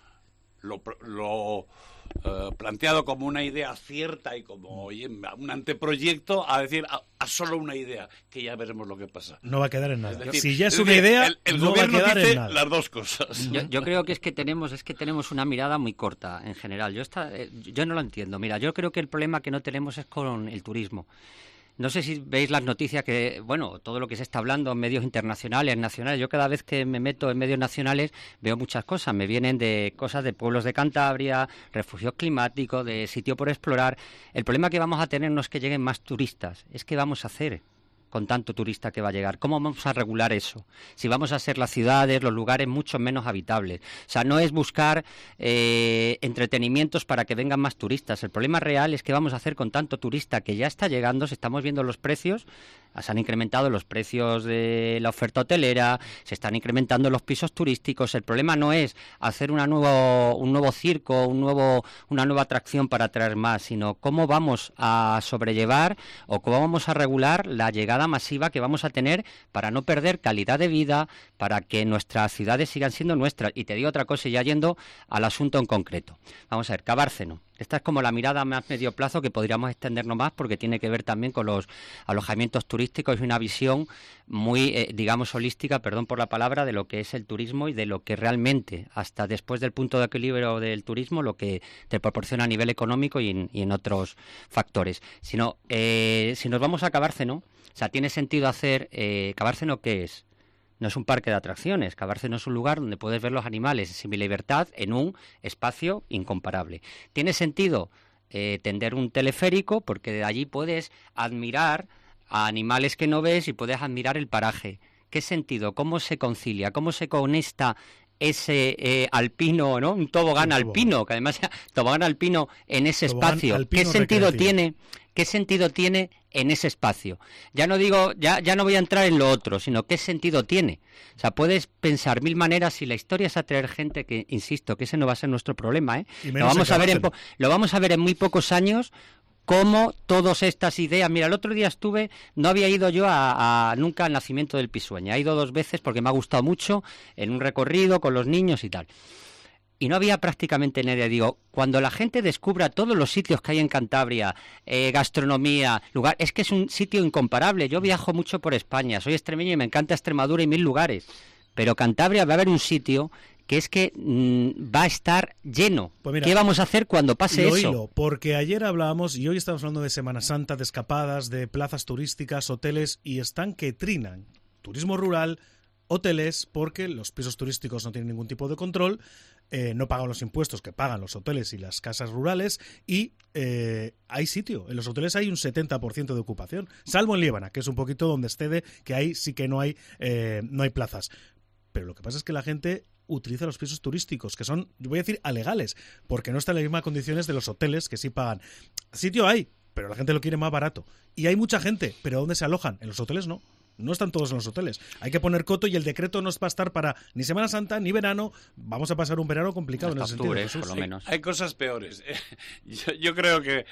O: lo planteado como una idea cierta y como un anteproyecto a decir a solo una idea, que ya veremos lo que pasa.
A: No va a quedar en nada.
O: Es decir,
A: si ya es una idea,
O: el
A: no
O: gobierno
A: va a quedar
O: dice
A: en nada.
O: las dos cosas.
N: Yo creo que tenemos una mirada muy corta en general. Yo no lo entiendo. Mira, yo creo que el problema que no tenemos es con el turismo. No sé si veis las noticias que, bueno, todo lo que se está hablando en medios internacionales, nacionales. Yo cada vez que me meto en medios nacionales veo muchas cosas. Me vienen de cosas de pueblos de Cantabria, refugios climáticos, de sitio por explorar. El problema que vamos a tener no es que lleguen más turistas, es que vamos a hacer con tanto turista que va a llegar. ¿Cómo vamos a regular eso? Si vamos a hacer las ciudades, los lugares mucho menos habitables. O sea, no es buscar entretenimientos para que vengan más turistas. El problema real es que vamos a hacer con tanto turista que ya está llegando. Si estamos viendo los precios, se han incrementado los precios de la oferta hotelera, se están incrementando los pisos turísticos. El problema no es hacer un nuevo circo, una nueva atracción para atraer más, sino cómo vamos a sobrellevar o cómo vamos a regular la llegada masiva que vamos a tener para no perder calidad de vida, para que nuestras ciudades sigan siendo nuestras. Y te digo otra cosa, ya yendo al asunto en concreto. Vamos a ver, Cabárceno. Esta es como la mirada a más medio plazo, que podríamos extendernos más porque tiene que ver también con los alojamientos turísticos y una visión muy, digamos, holística, perdón por la palabra, de lo que es el turismo y de lo que realmente, hasta después del punto de equilibrio del turismo, lo que te proporciona a nivel económico y en otros factores. Si nos vamos a Cabárceno, o sea, tiene sentido hacer... ¿Cabárceno qué es? No es un parque de atracciones. Cabárceno es un lugar donde puedes ver los animales en semi-libertad en un espacio incomparable. ¿Tiene sentido tender un teleférico? Porque de allí puedes admirar a animales que no ves y puedes admirar el paraje. ¿Qué sentido? ¿Cómo se concilia? ¿Cómo se conecta ese alpino, ¿no? Un tobogán alpino, que además tobogán alpino en ese espacio. ¿Qué sentido tiene? ¿Qué sentido tiene en ese espacio? Ya no digo, ya no voy a entrar en lo otro, sino qué sentido tiene. O sea, puedes pensar mil maneras y la historia es atraer gente, que insisto, que ese no va a ser nuestro problema, ¿eh? Lo vamos a ver en muy pocos años. cómo todas estas ideas... Mira, el otro día no había ido yo nunca al nacimiento del Pisueña. He ido 2 veces porque me ha gustado mucho en un recorrido con los niños y tal. Y no había prácticamente nadie. Digo, cuando la gente descubra todos los sitios que hay en Cantabria, gastronomía, lugar, es que es un sitio incomparable. Yo viajo mucho por España, soy extremeño y me encanta Extremadura y 1000 lugares. Pero Cantabria va a haber un sitio que es que va a estar lleno. Pues mira, ¿qué vamos a hacer cuando pase eso?
A: Hilo, porque ayer hablábamos, y hoy estamos hablando de Semana Santa, de escapadas, de plazas turísticas, hoteles, y están que trinan. Turismo rural, hoteles, porque los pisos turísticos no tienen ningún tipo de control, no pagan los impuestos que pagan los hoteles y las casas rurales, y hay sitio. En los hoteles hay un 70% de ocupación, salvo en Liébana, que es un poquito donde excede, que ahí sí que no hay plazas. Pero lo que pasa es que la gente utiliza los pisos turísticos, que son, yo voy a decir, alegales, porque no están en las mismas condiciones de los hoteles que sí pagan. Sitio hay, pero la gente lo quiere más barato. Y hay mucha gente, pero ¿dónde se alojan? En los hoteles no. No están todos en los hoteles. Hay que poner coto y el decreto no va a estar para ni Semana Santa ni verano. Vamos a pasar un verano complicado en ese sentido.
N: Por lo menos.
O: Hay cosas peores. Yo creo que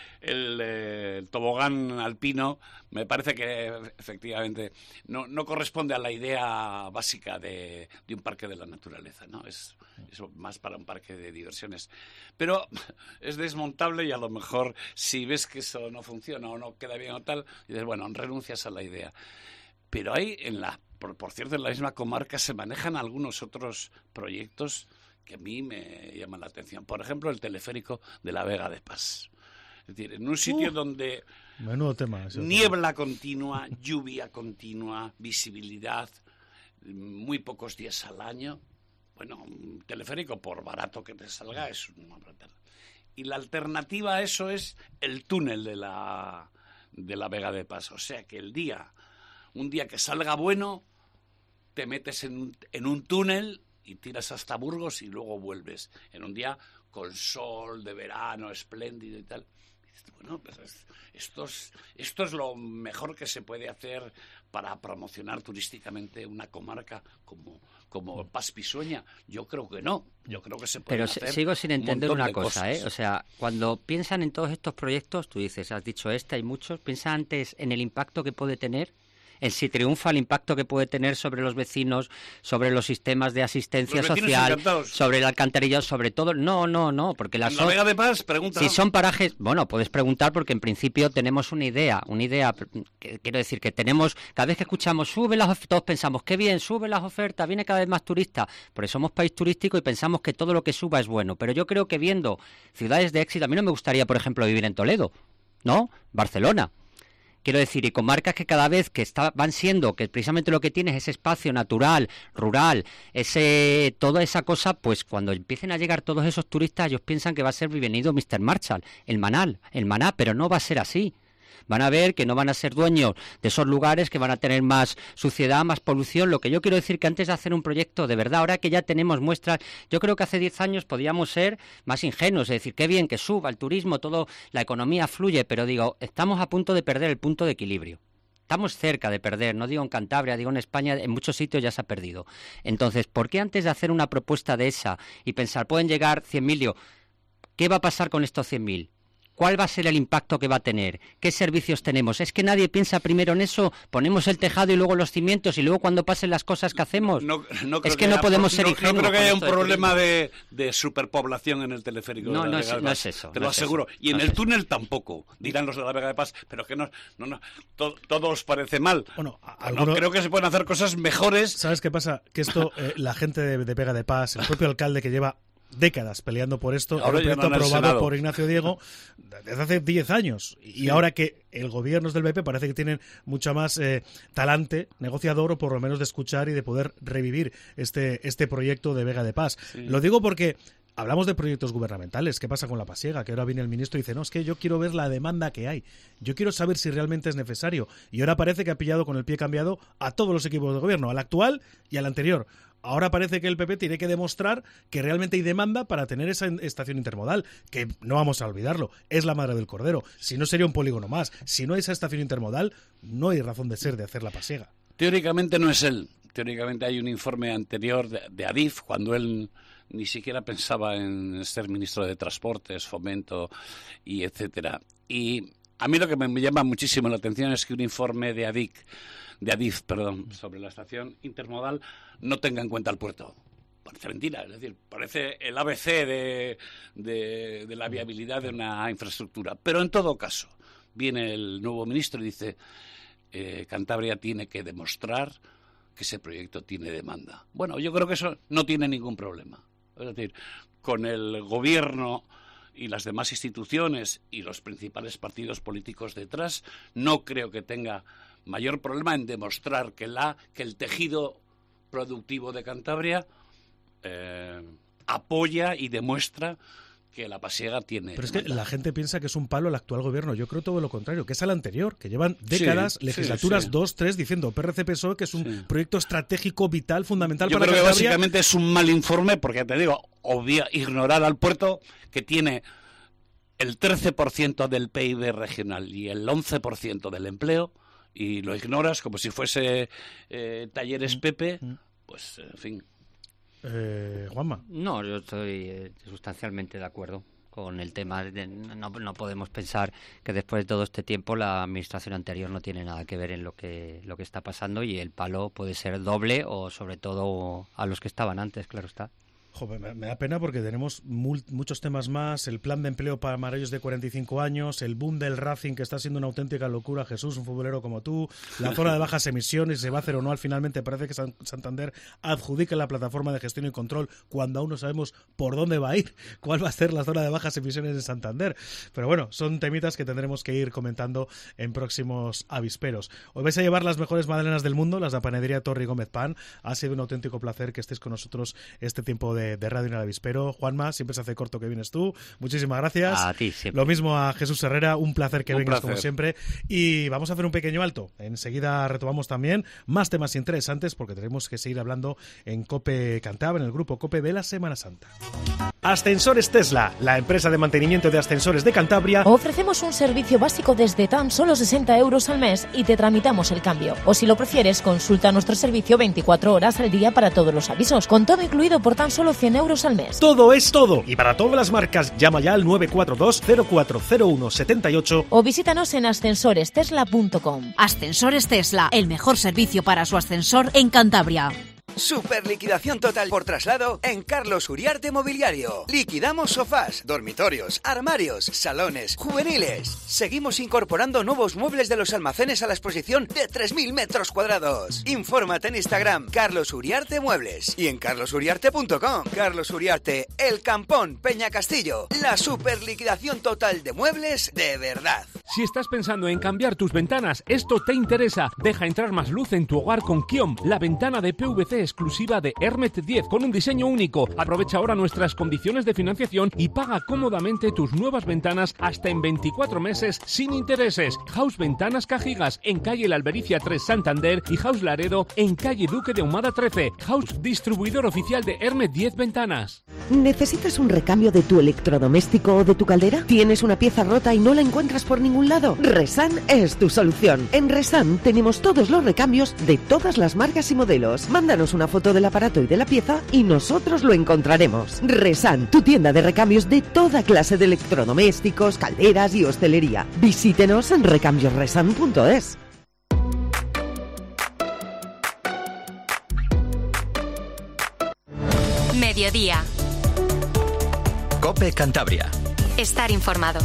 O: el tobogán alpino me parece que efectivamente no corresponde a la idea básica de un parque de la naturaleza, ¿no? Es más para un parque de diversiones. Pero es desmontable y a lo mejor si ves que eso no funciona o no queda bien o tal, dices, bueno, renuncias a la idea. Pero hay, por cierto, en la misma comarca se manejan algunos otros proyectos que a mí me llaman la atención. Por ejemplo, el teleférico de la Vega de Pas. Es decir, en un sitio donde
A: menudo tema,
O: niebla continua, lluvia continua, visibilidad, muy pocos días al año. Bueno, un teleférico, por barato que te salga, es una brutal. Y la alternativa a eso es el túnel de la Vega de Pas. O sea que un día que salga bueno, te metes en un túnel y tiras hasta Burgos y luego vuelves. En un día con sol, de verano, espléndido y tal. Bueno, pues esto es lo mejor que se puede hacer para promocionar turísticamente una comarca como Pas Pisueña. Yo creo que no. Yo creo que se puede hacer.
N: Pero sigo sin entender una cosa, ¿eh? O sea, cuando piensan en todos estos proyectos, tú dices, has dicho hay muchos, piensa antes en el impacto que puede tener, en si triunfa el impacto que puede tener sobre los vecinos, sobre los sistemas de asistencia social, sobre el alcantarillado, sobre todo. No, porque
O: la Vega de Pas, pregunta.
N: Si son parajes, bueno, puedes preguntar porque en principio tenemos una idea, quiero decir que tenemos, cada vez que escuchamos sube las ofertas, todos pensamos, qué bien, sube las ofertas, viene cada vez más turistas, porque somos país turístico y pensamos que todo lo que suba es bueno, pero yo creo que viendo ciudades de éxito, a mí no me gustaría, por ejemplo, vivir en Toledo, ¿no? Barcelona. Quiero decir, y comarcas que cada vez que van siendo, que precisamente lo que tienes es espacio natural, rural, toda esa cosa, pues cuando empiecen a llegar todos esos turistas, ellos piensan que va a ser bienvenido Mr. Marshall, el Maná, pero no va a ser así. Van a ver que no van a ser dueños de esos lugares, que van a tener más suciedad, más polución. Lo que yo quiero decir que antes de hacer un proyecto de verdad, ahora que ya tenemos muestras, yo creo que hace 10 años podíamos ser más ingenuos, es decir, qué bien que suba el turismo, todo, la economía fluye, pero digo, estamos a punto de perder el punto de equilibrio. Estamos cerca de perder, no digo en Cantabria, digo en España, en muchos sitios ya se ha perdido. Entonces, ¿por qué antes de hacer una propuesta de esa y pensar, pueden llegar 100.000, digo, ¿qué va a pasar con estos 100.000? ¿Cuál va a ser el impacto que va a tener? ¿Qué servicios tenemos? Es que nadie piensa primero en eso. Ponemos el tejado y luego los cimientos y luego cuando pasen las cosas que hacemos. Es que no podemos ser ingenuos.
O: No creo que haya un problema de superpoblación en el teleférico.
N: No es eso.
O: Te lo aseguro. Y en el túnel tampoco, dirán los de la Vega de Pas, pero que no, todo os parece mal.
A: Bueno,
O: creo que se pueden hacer cosas mejores.
A: ¿Sabes qué pasa? Que esto, la gente de Vega de Pas, el propio alcalde que lleva décadas peleando por esto, era un proyecto aprobado por Ignacio Diego desde hace 10 años y ahora que el gobierno es del BP parece que tienen mucha más talante negociador o por lo menos de escuchar y de poder revivir este proyecto de Vega de Pas. Lo digo porque hablamos de proyectos gubernamentales. ¿Qué pasa con la pasiega? Que ahora viene el ministro y dice, no, es que yo quiero ver la demanda que hay. Yo quiero saber si realmente es necesario. Y ahora parece que ha pillado con el pie cambiado a todos los equipos de gobierno, al actual y al anterior. Ahora parece que el PP tiene que demostrar que realmente hay demanda para tener esa estación intermodal, que no vamos a olvidarlo, es la madre del cordero. Si no, sería un polígono más. Si no hay esa estación intermodal, no hay razón de ser de hacer la pasiega.
O: Teóricamente no es él. Teóricamente hay un informe anterior de Adif, cuando él ni siquiera pensaba en ser ministro de Transportes, Fomento y etcétera. Y A mí lo que me llama muchísimo la atención es que un informe de Adif, sobre la estación intermodal no tenga en cuenta el puerto. Parece mentira, es decir, parece el ABC de la viabilidad de una infraestructura. Pero en todo caso, viene el nuevo ministro y dice Cantabria tiene que demostrar que ese proyecto tiene demanda. Bueno, yo creo que eso no tiene ningún problema. Es decir, con el gobierno y las demás instituciones y los principales partidos políticos detrás, no creo que tenga mayor problema en demostrar que el tejido productivo de Cantabria apoya y demuestra que la pasiega tiene...
A: Pero es que la gente piensa que es un palo el actual gobierno. Yo creo todo lo contrario, que es el anterior, que llevan décadas, legislaturas, 2, 3, diciendo PRC-PSOE que es un proyecto estratégico, vital, fundamental para Cantabria.
O: Yo creo que básicamente es un mal informe, porque te digo, ignorar al puerto que tiene el 13% del PIB regional y el 11% del empleo, y lo ignoras como si fuese Talleres Pepe, pues en fin...
A: Juanma.
N: No, yo estoy sustancialmente de acuerdo con el tema. No podemos pensar que después de todo este tiempo la administración anterior no tiene nada que ver en lo que está pasando, y el palo puede ser doble o sobre todo a los que estaban antes, claro está.
A: Joder, me da pena porque tenemos muchos temas más, el plan de empleo para mayores de 45 años, el boom del Racing, que está siendo una auténtica locura, Jesús, un futbolero como tú, la zona de bajas emisiones, se va a hacer o no, al finalmente parece que Santander adjudica la plataforma de gestión y control cuando aún no sabemos por dónde va a ir, cuál va a ser la zona de bajas emisiones de Santander. Pero bueno, son temitas que tendremos que ir comentando en próximos avisperos. Hoy vais a llevar las mejores magdalenas del mundo, las de la panadería Torri Gómez Pan. Ha sido un auténtico placer que estés con nosotros este tiempo de Radio en el Avispero. Juanma, siempre se hace corto que vienes tú. Muchísimas gracias.
N: A ti siempre.
A: Lo mismo a Jesús Herrera, un placer que vengas como siempre. Y vamos a hacer un pequeño alto. Enseguida retomamos también más temas interesantes porque tenemos que seguir hablando en COPE Cantabria, en el grupo COPE de la Semana Santa. Ascensores Tesla, la empresa de mantenimiento de ascensores de Cantabria.
J: Ofrecemos un servicio básico desde tan solo 60 euros al mes y te tramitamos el cambio. O si lo prefieres, consulta nuestro servicio 24 horas al día para todos los avisos, con todo incluido por tan solo 100 euros al mes.
A: Todo es todo. Y para todas las marcas, llama ya al 942-040178
J: o visítanos en ascensorestesla.com.
E: Ascensores Tesla, el mejor servicio para su ascensor en Cantabria.
P: Super liquidación total por traslado en Carlos Uriarte Mobiliario. Liquidamos sofás, dormitorios, armarios, salones, juveniles. Seguimos incorporando nuevos muebles de los almacenes a la exposición de 3.000 metros cuadrados. Infórmate en Instagram Carlos Uriarte Muebles y en carlosuriarte.com. Carlos Uriarte, El Campón, Peña Castillo. La super liquidación total de muebles de verdad.
L: Si estás pensando en cambiar tus ventanas, esto te interesa. Deja entrar más luz en tu hogar con Kiom, la ventana de PVC exclusiva de Hermet 10 con un diseño único. Aprovecha ahora nuestras condiciones de financiación y paga cómodamente tus nuevas ventanas hasta en 24 meses sin intereses. House Ventanas Cajigas en calle La Albericia 3 Santander y House Laredo en calle Duque de Ahumada 13. House distribuidor oficial de Hermet 10 Ventanas.
Q: ¿Necesitas un recambio de tu electrodoméstico o de tu caldera? ¿Tienes una pieza rota y no la encuentras por ningún lado? Resan es tu solución. En Resan tenemos todos los recambios de todas las marcas y modelos. Mándanos una foto del aparato y de la pieza y nosotros lo encontraremos. Resan, tu tienda de recambios de toda clase de electrodomésticos, calderas y hostelería. Visítenos en recambiosresan.es.
R: Mediodía.
S: COPE Cantabria.
R: Estar informado.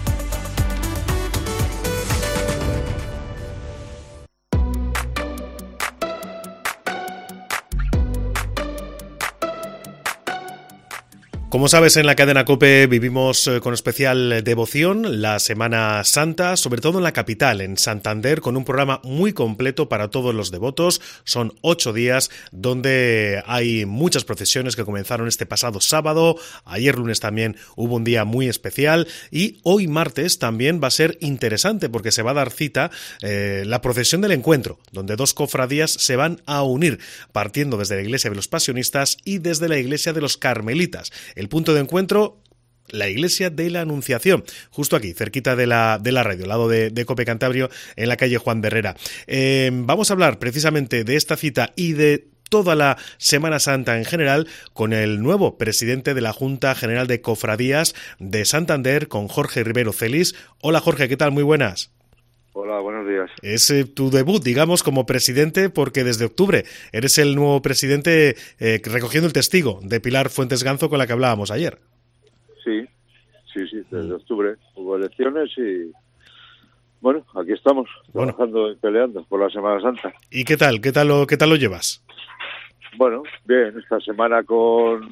A: Como sabes, en la cadena COPE vivimos con especial devoción la Semana Santa, sobre todo en la capital, en Santander, con un programa muy completo para todos los devotos. Son 8 días donde hay muchas procesiones que comenzaron este pasado sábado. Ayer lunes también hubo un día muy especial y hoy martes también va a ser interesante porque se va a dar cita la procesión del encuentro, donde 2 cofradías se van a unir, partiendo desde la iglesia de los Pasionistas y desde la iglesia de los Carmelitas. El punto de encuentro, la iglesia de la Anunciación, justo aquí, cerquita de la radio, al lado de COPE Cantabria, en la calle Juan de Herrera. Vamos a hablar precisamente de esta cita y de toda la Semana Santa en general con el nuevo presidente de la Junta General de Cofradías de Santander, con Jorge Rivero Celis. Hola Jorge, ¿qué tal? Muy buenas.
T: Hola, buenos días.
A: Es tu debut, digamos, como presidente, porque desde octubre eres el nuevo presidente recogiendo el testigo de Pilar Fuentes Ganzo, con la que hablábamos ayer.
T: Sí, desde octubre hubo elecciones y bueno, aquí estamos, trabajando y peleando por la Semana Santa.
A: ¿Y qué tal? ¿Qué tal lo llevas?
T: Bueno, bien, esta semana con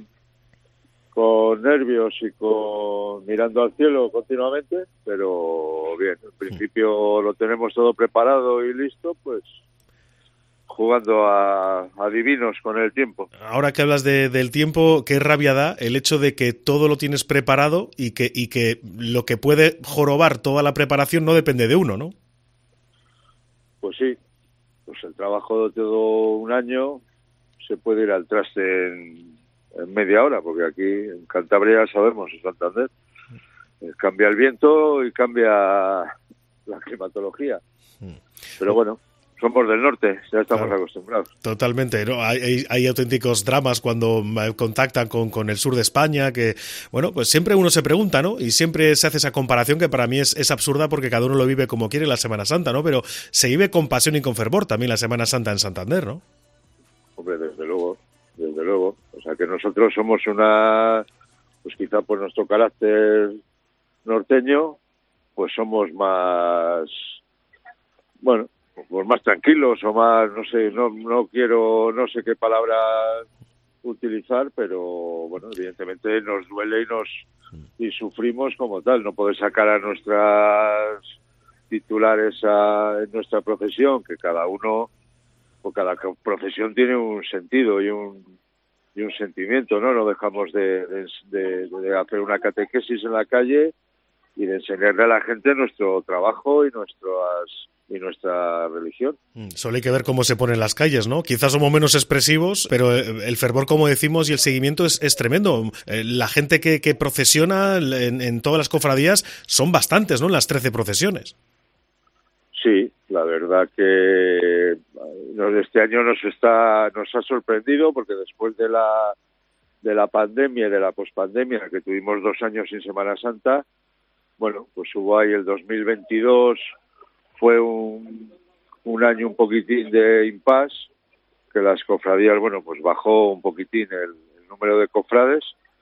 T: nervios y mirando al cielo continuamente, pero bien, en principio lo tenemos todo preparado y listo, pues jugando a divinos con el tiempo.
A: Ahora que hablas del tiempo, qué rabia da el hecho de que todo lo tienes preparado y que lo que puede jorobar toda la preparación no depende de uno, ¿no?
T: Pues sí, pues el trabajo de todo un año se puede ir al traste en media hora, porque aquí en Cantabria sabemos, en Santander, cambia el viento y cambia la climatología. Pero bueno, somos del norte, ya estamos acostumbrados.
A: Totalmente, ¿no? Hay auténticos dramas cuando contactan con el sur de España, que, bueno, pues siempre uno se pregunta, ¿no? Y siempre se hace esa comparación que para mí es absurda, porque cada uno lo vive como quiere la Semana Santa, ¿no? Pero se vive con pasión y con fervor también la Semana Santa en Santander, ¿no?
T: Hombre, desde luego. O sea, que nosotros somos pues quizá por nuestro carácter norteño, pues somos más, bueno, pues más tranquilos o más, no sé, no sé qué palabra utilizar, pero bueno, evidentemente nos duele y sufrimos como tal. No poder sacar a nuestras titulares en nuestra profesión, que cada uno, o cada profesión tiene un sentido y un sentimiento, ¿no? No dejamos de hacer una catequesis en la calle y de enseñarle a la gente nuestro trabajo y nuestra religión.
A: Solo hay que ver cómo se ponen las calles, ¿no? Quizás somos menos expresivos, pero el fervor, como decimos, y el seguimiento es tremendo. La gente que procesiona en todas las cofradías son bastantes, ¿no? En las 13 procesiones.
T: Sí, la verdad que este año nos ha sorprendido, porque después de la pandemia y de la pospandemia, que tuvimos 2 años sin Semana Santa, bueno, pues hubo ahí el 2022, fue un año un poquitín de impasse, que las cofradías, bueno, pues bajó un poquitín el número de cofrades,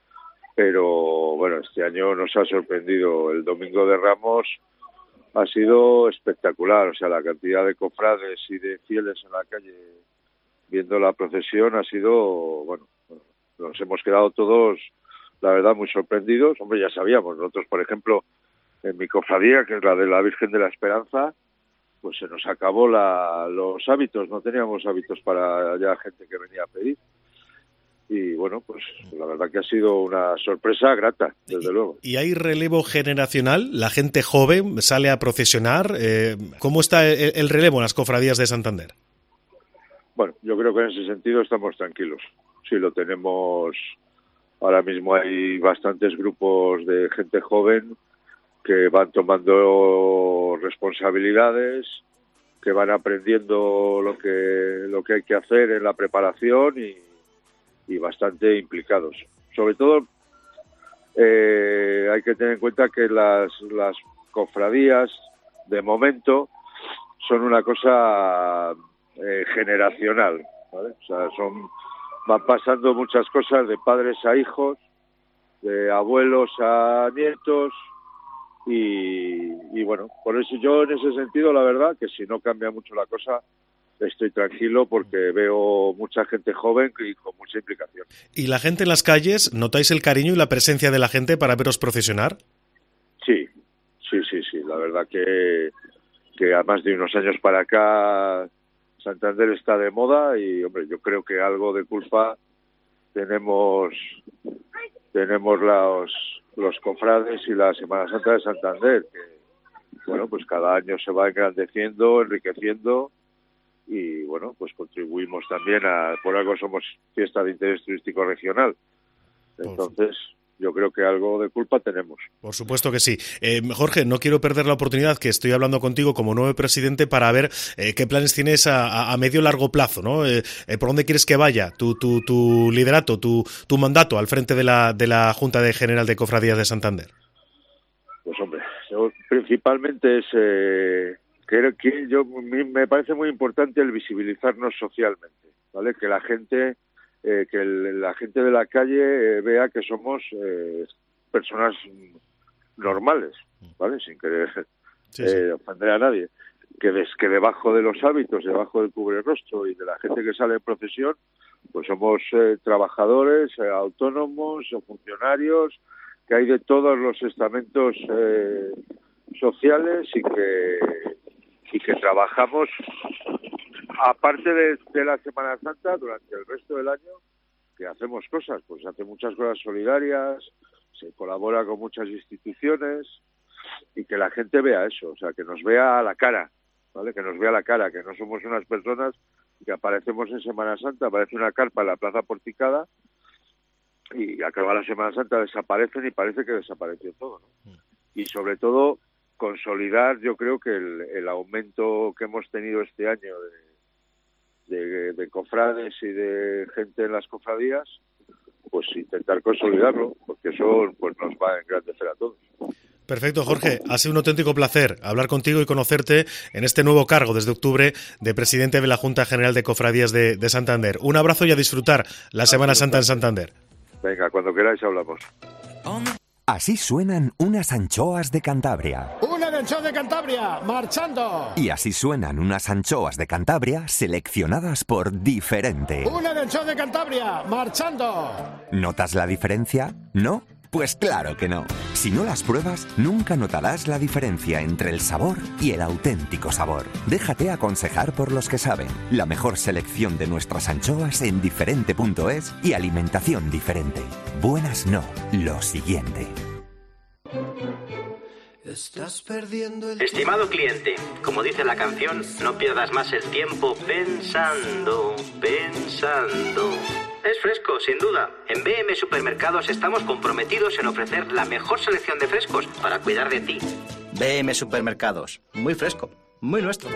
T: pero bueno, este año nos ha sorprendido. El Domingo de Ramos ha sido espectacular, o sea, la cantidad de cofrades y de fieles en la calle viendo la procesión ha sido, bueno, nos hemos quedado todos, la verdad, muy sorprendidos. Hombre, ya sabíamos, nosotros, por ejemplo, en mi cofradía, que es la de la Virgen de la Esperanza, pues se nos acabó los hábitos, no teníamos hábitos para ya gente que venía a pedir. Y bueno, pues la verdad que ha sido una sorpresa grata, desde luego.
A: ¿Y hay relevo generacional? ¿La gente joven sale a procesionar? ¿Cómo está el relevo en las cofradías de Santander?
T: Bueno, yo creo que en ese sentido estamos tranquilos. Sí, lo tenemos. Ahora mismo hay bastantes grupos de gente joven que van tomando responsabilidades, que van aprendiendo lo que hay que hacer en la preparación y bastante implicados. Sobre todo hay que tener en cuenta que las cofradías de momento son una cosa generacional, ¿vale? O sea, van pasando muchas cosas de padres a hijos, de abuelos a nietos y bueno, por eso yo en ese sentido, la verdad, que si no cambia mucho la cosa, estoy tranquilo porque veo mucha gente joven y con mucha implicación.
A: ¿Y la gente en las calles, notáis el cariño y la presencia de la gente para veros procesionar?
T: Sí. La verdad que además de unos años para acá Santander está de moda y, hombre, yo creo que algo de culpa tenemos los cofrades y la Semana Santa de Santander, que, bueno, pues cada año se va engrandeciendo, enriqueciendo y, bueno, pues contribuimos también por algo somos fiesta de interés turístico regional. Entonces, yo creo que algo de culpa tenemos.
A: Por supuesto que sí. Jorge, no quiero perder la oportunidad que estoy hablando contigo como nuevo presidente para ver qué planes tienes a medio largo plazo, ¿no? ¿Por dónde quieres que vaya tu liderato, tu mandato al frente de la Junta General de Cofradías de Santander?
T: Pues hombre, yo principalmente es me parece muy importante el visibilizarnos socialmente, ¿vale? Que la gente de la calle vea que somos personas normales, ¿vale? Sin querer ofender a nadie. Que debajo de los hábitos, debajo del cubrerrostro y de la gente que sale en procesión, pues somos trabajadores, autónomos o funcionarios, que hay de todos los estamentos sociales y que trabajamos, aparte de la Semana Santa, durante el resto del año, que hacemos cosas, pues se hacen muchas cosas solidarias, se colabora con muchas instituciones y que la gente vea eso, o sea, que nos vea a la cara, ¿vale? Que nos vea a la cara, que no somos unas personas que aparecemos en Semana Santa, aparece una carpa en la Plaza Porticada y acaba la Semana Santa, desaparecen y parece que desapareció todo, ¿no? Y sobre todo consolidar, yo creo que el aumento que hemos tenido este año de cofrades y de gente en las cofradías, pues intentar consolidarlo, porque eso pues nos va a engrandecer a todos.
A: Perfecto, Jorge. Ha sido un auténtico placer hablar contigo y conocerte en este nuevo cargo desde octubre de presidente de la Junta General de Cofradías de Santander. Un abrazo y a disfrutar la Semana Santa en Santander.
T: Venga, cuando queráis hablamos.
U: Así suenan unas anchoas de Cantabria.
V: ¡Una anchoa de Cantabria! ¡Marchando!
U: Y así suenan unas anchoas de Cantabria seleccionadas por Diferente.
V: ¡Una anchoa de Cantabria! ¡Marchando!
U: ¿Notas la diferencia? ¿No? Pues claro que no. Si no las pruebas, nunca notarás la diferencia entre el sabor y el auténtico sabor. Déjate aconsejar por los que saben. La mejor selección de nuestras anchoas en diferente.es y alimentación diferente. Buenas no, lo siguiente.
W: Estás perdiendo el...
X: Estimado cliente, como dice la canción, no pierdas más el tiempo pensando. Es fresco, sin duda. En BM Supermercados estamos comprometidos en ofrecer la mejor selección de frescos para cuidar de ti.
W: BM Supermercados, muy fresco, muy nuestro.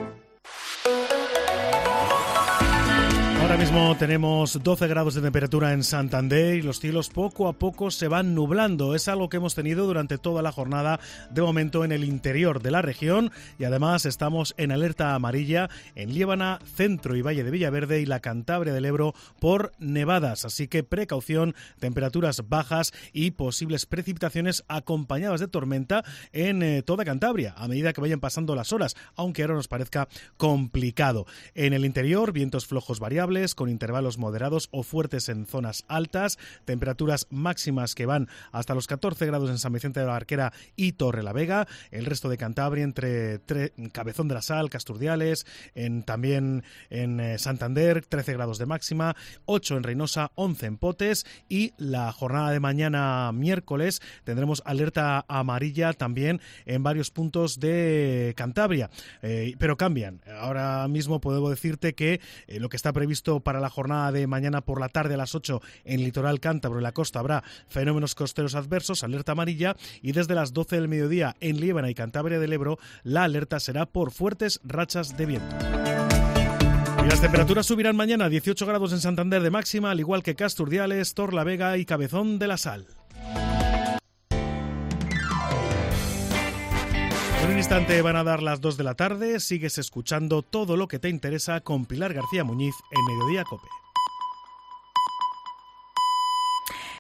A: Ahora mismo tenemos 12 grados de temperatura en Santander y los cielos poco a poco se van nublando. Es algo que hemos tenido durante toda la jornada, de momento en el interior de la región, y además estamos en alerta amarilla en Liébana, Centro y Valle de Villaverde y la Cantabria del Ebro por nevadas. Así que precaución, temperaturas bajas y posibles precipitaciones acompañadas de tormenta en toda Cantabria a medida que vayan pasando las horas, aunque ahora nos parezca complicado. En el interior, vientos flojos variables con intervalos moderados o fuertes en zonas altas, temperaturas máximas que van hasta los 14 grados en San Vicente de la Barquera y Torrelavega, el resto de Cantabria entre Cabezón de la Sal, Casturdiales, también en Santander 13 grados de máxima, 8 en Reynosa, 11 en Potes, y la jornada de mañana miércoles tendremos alerta amarilla también en varios puntos de Cantabria, pero cambian. Ahora mismo puedo decirte que lo que está previsto para la jornada de mañana por la tarde a las 8 en el litoral cántabro y la costa habrá fenómenos costeros adversos, alerta amarilla, y desde las 12 del mediodía en Liébana y Cantabria del Ebro la alerta será por fuertes rachas de viento. Y las temperaturas subirán mañana a 18 grados en Santander de máxima, al igual que Casturdiales, Torrelavega y Cabezón de la Sal. En un instante van a dar las 2 de la tarde. Sigues escuchando todo lo que te interesa con Pilar García Muñiz en Mediodía COPE.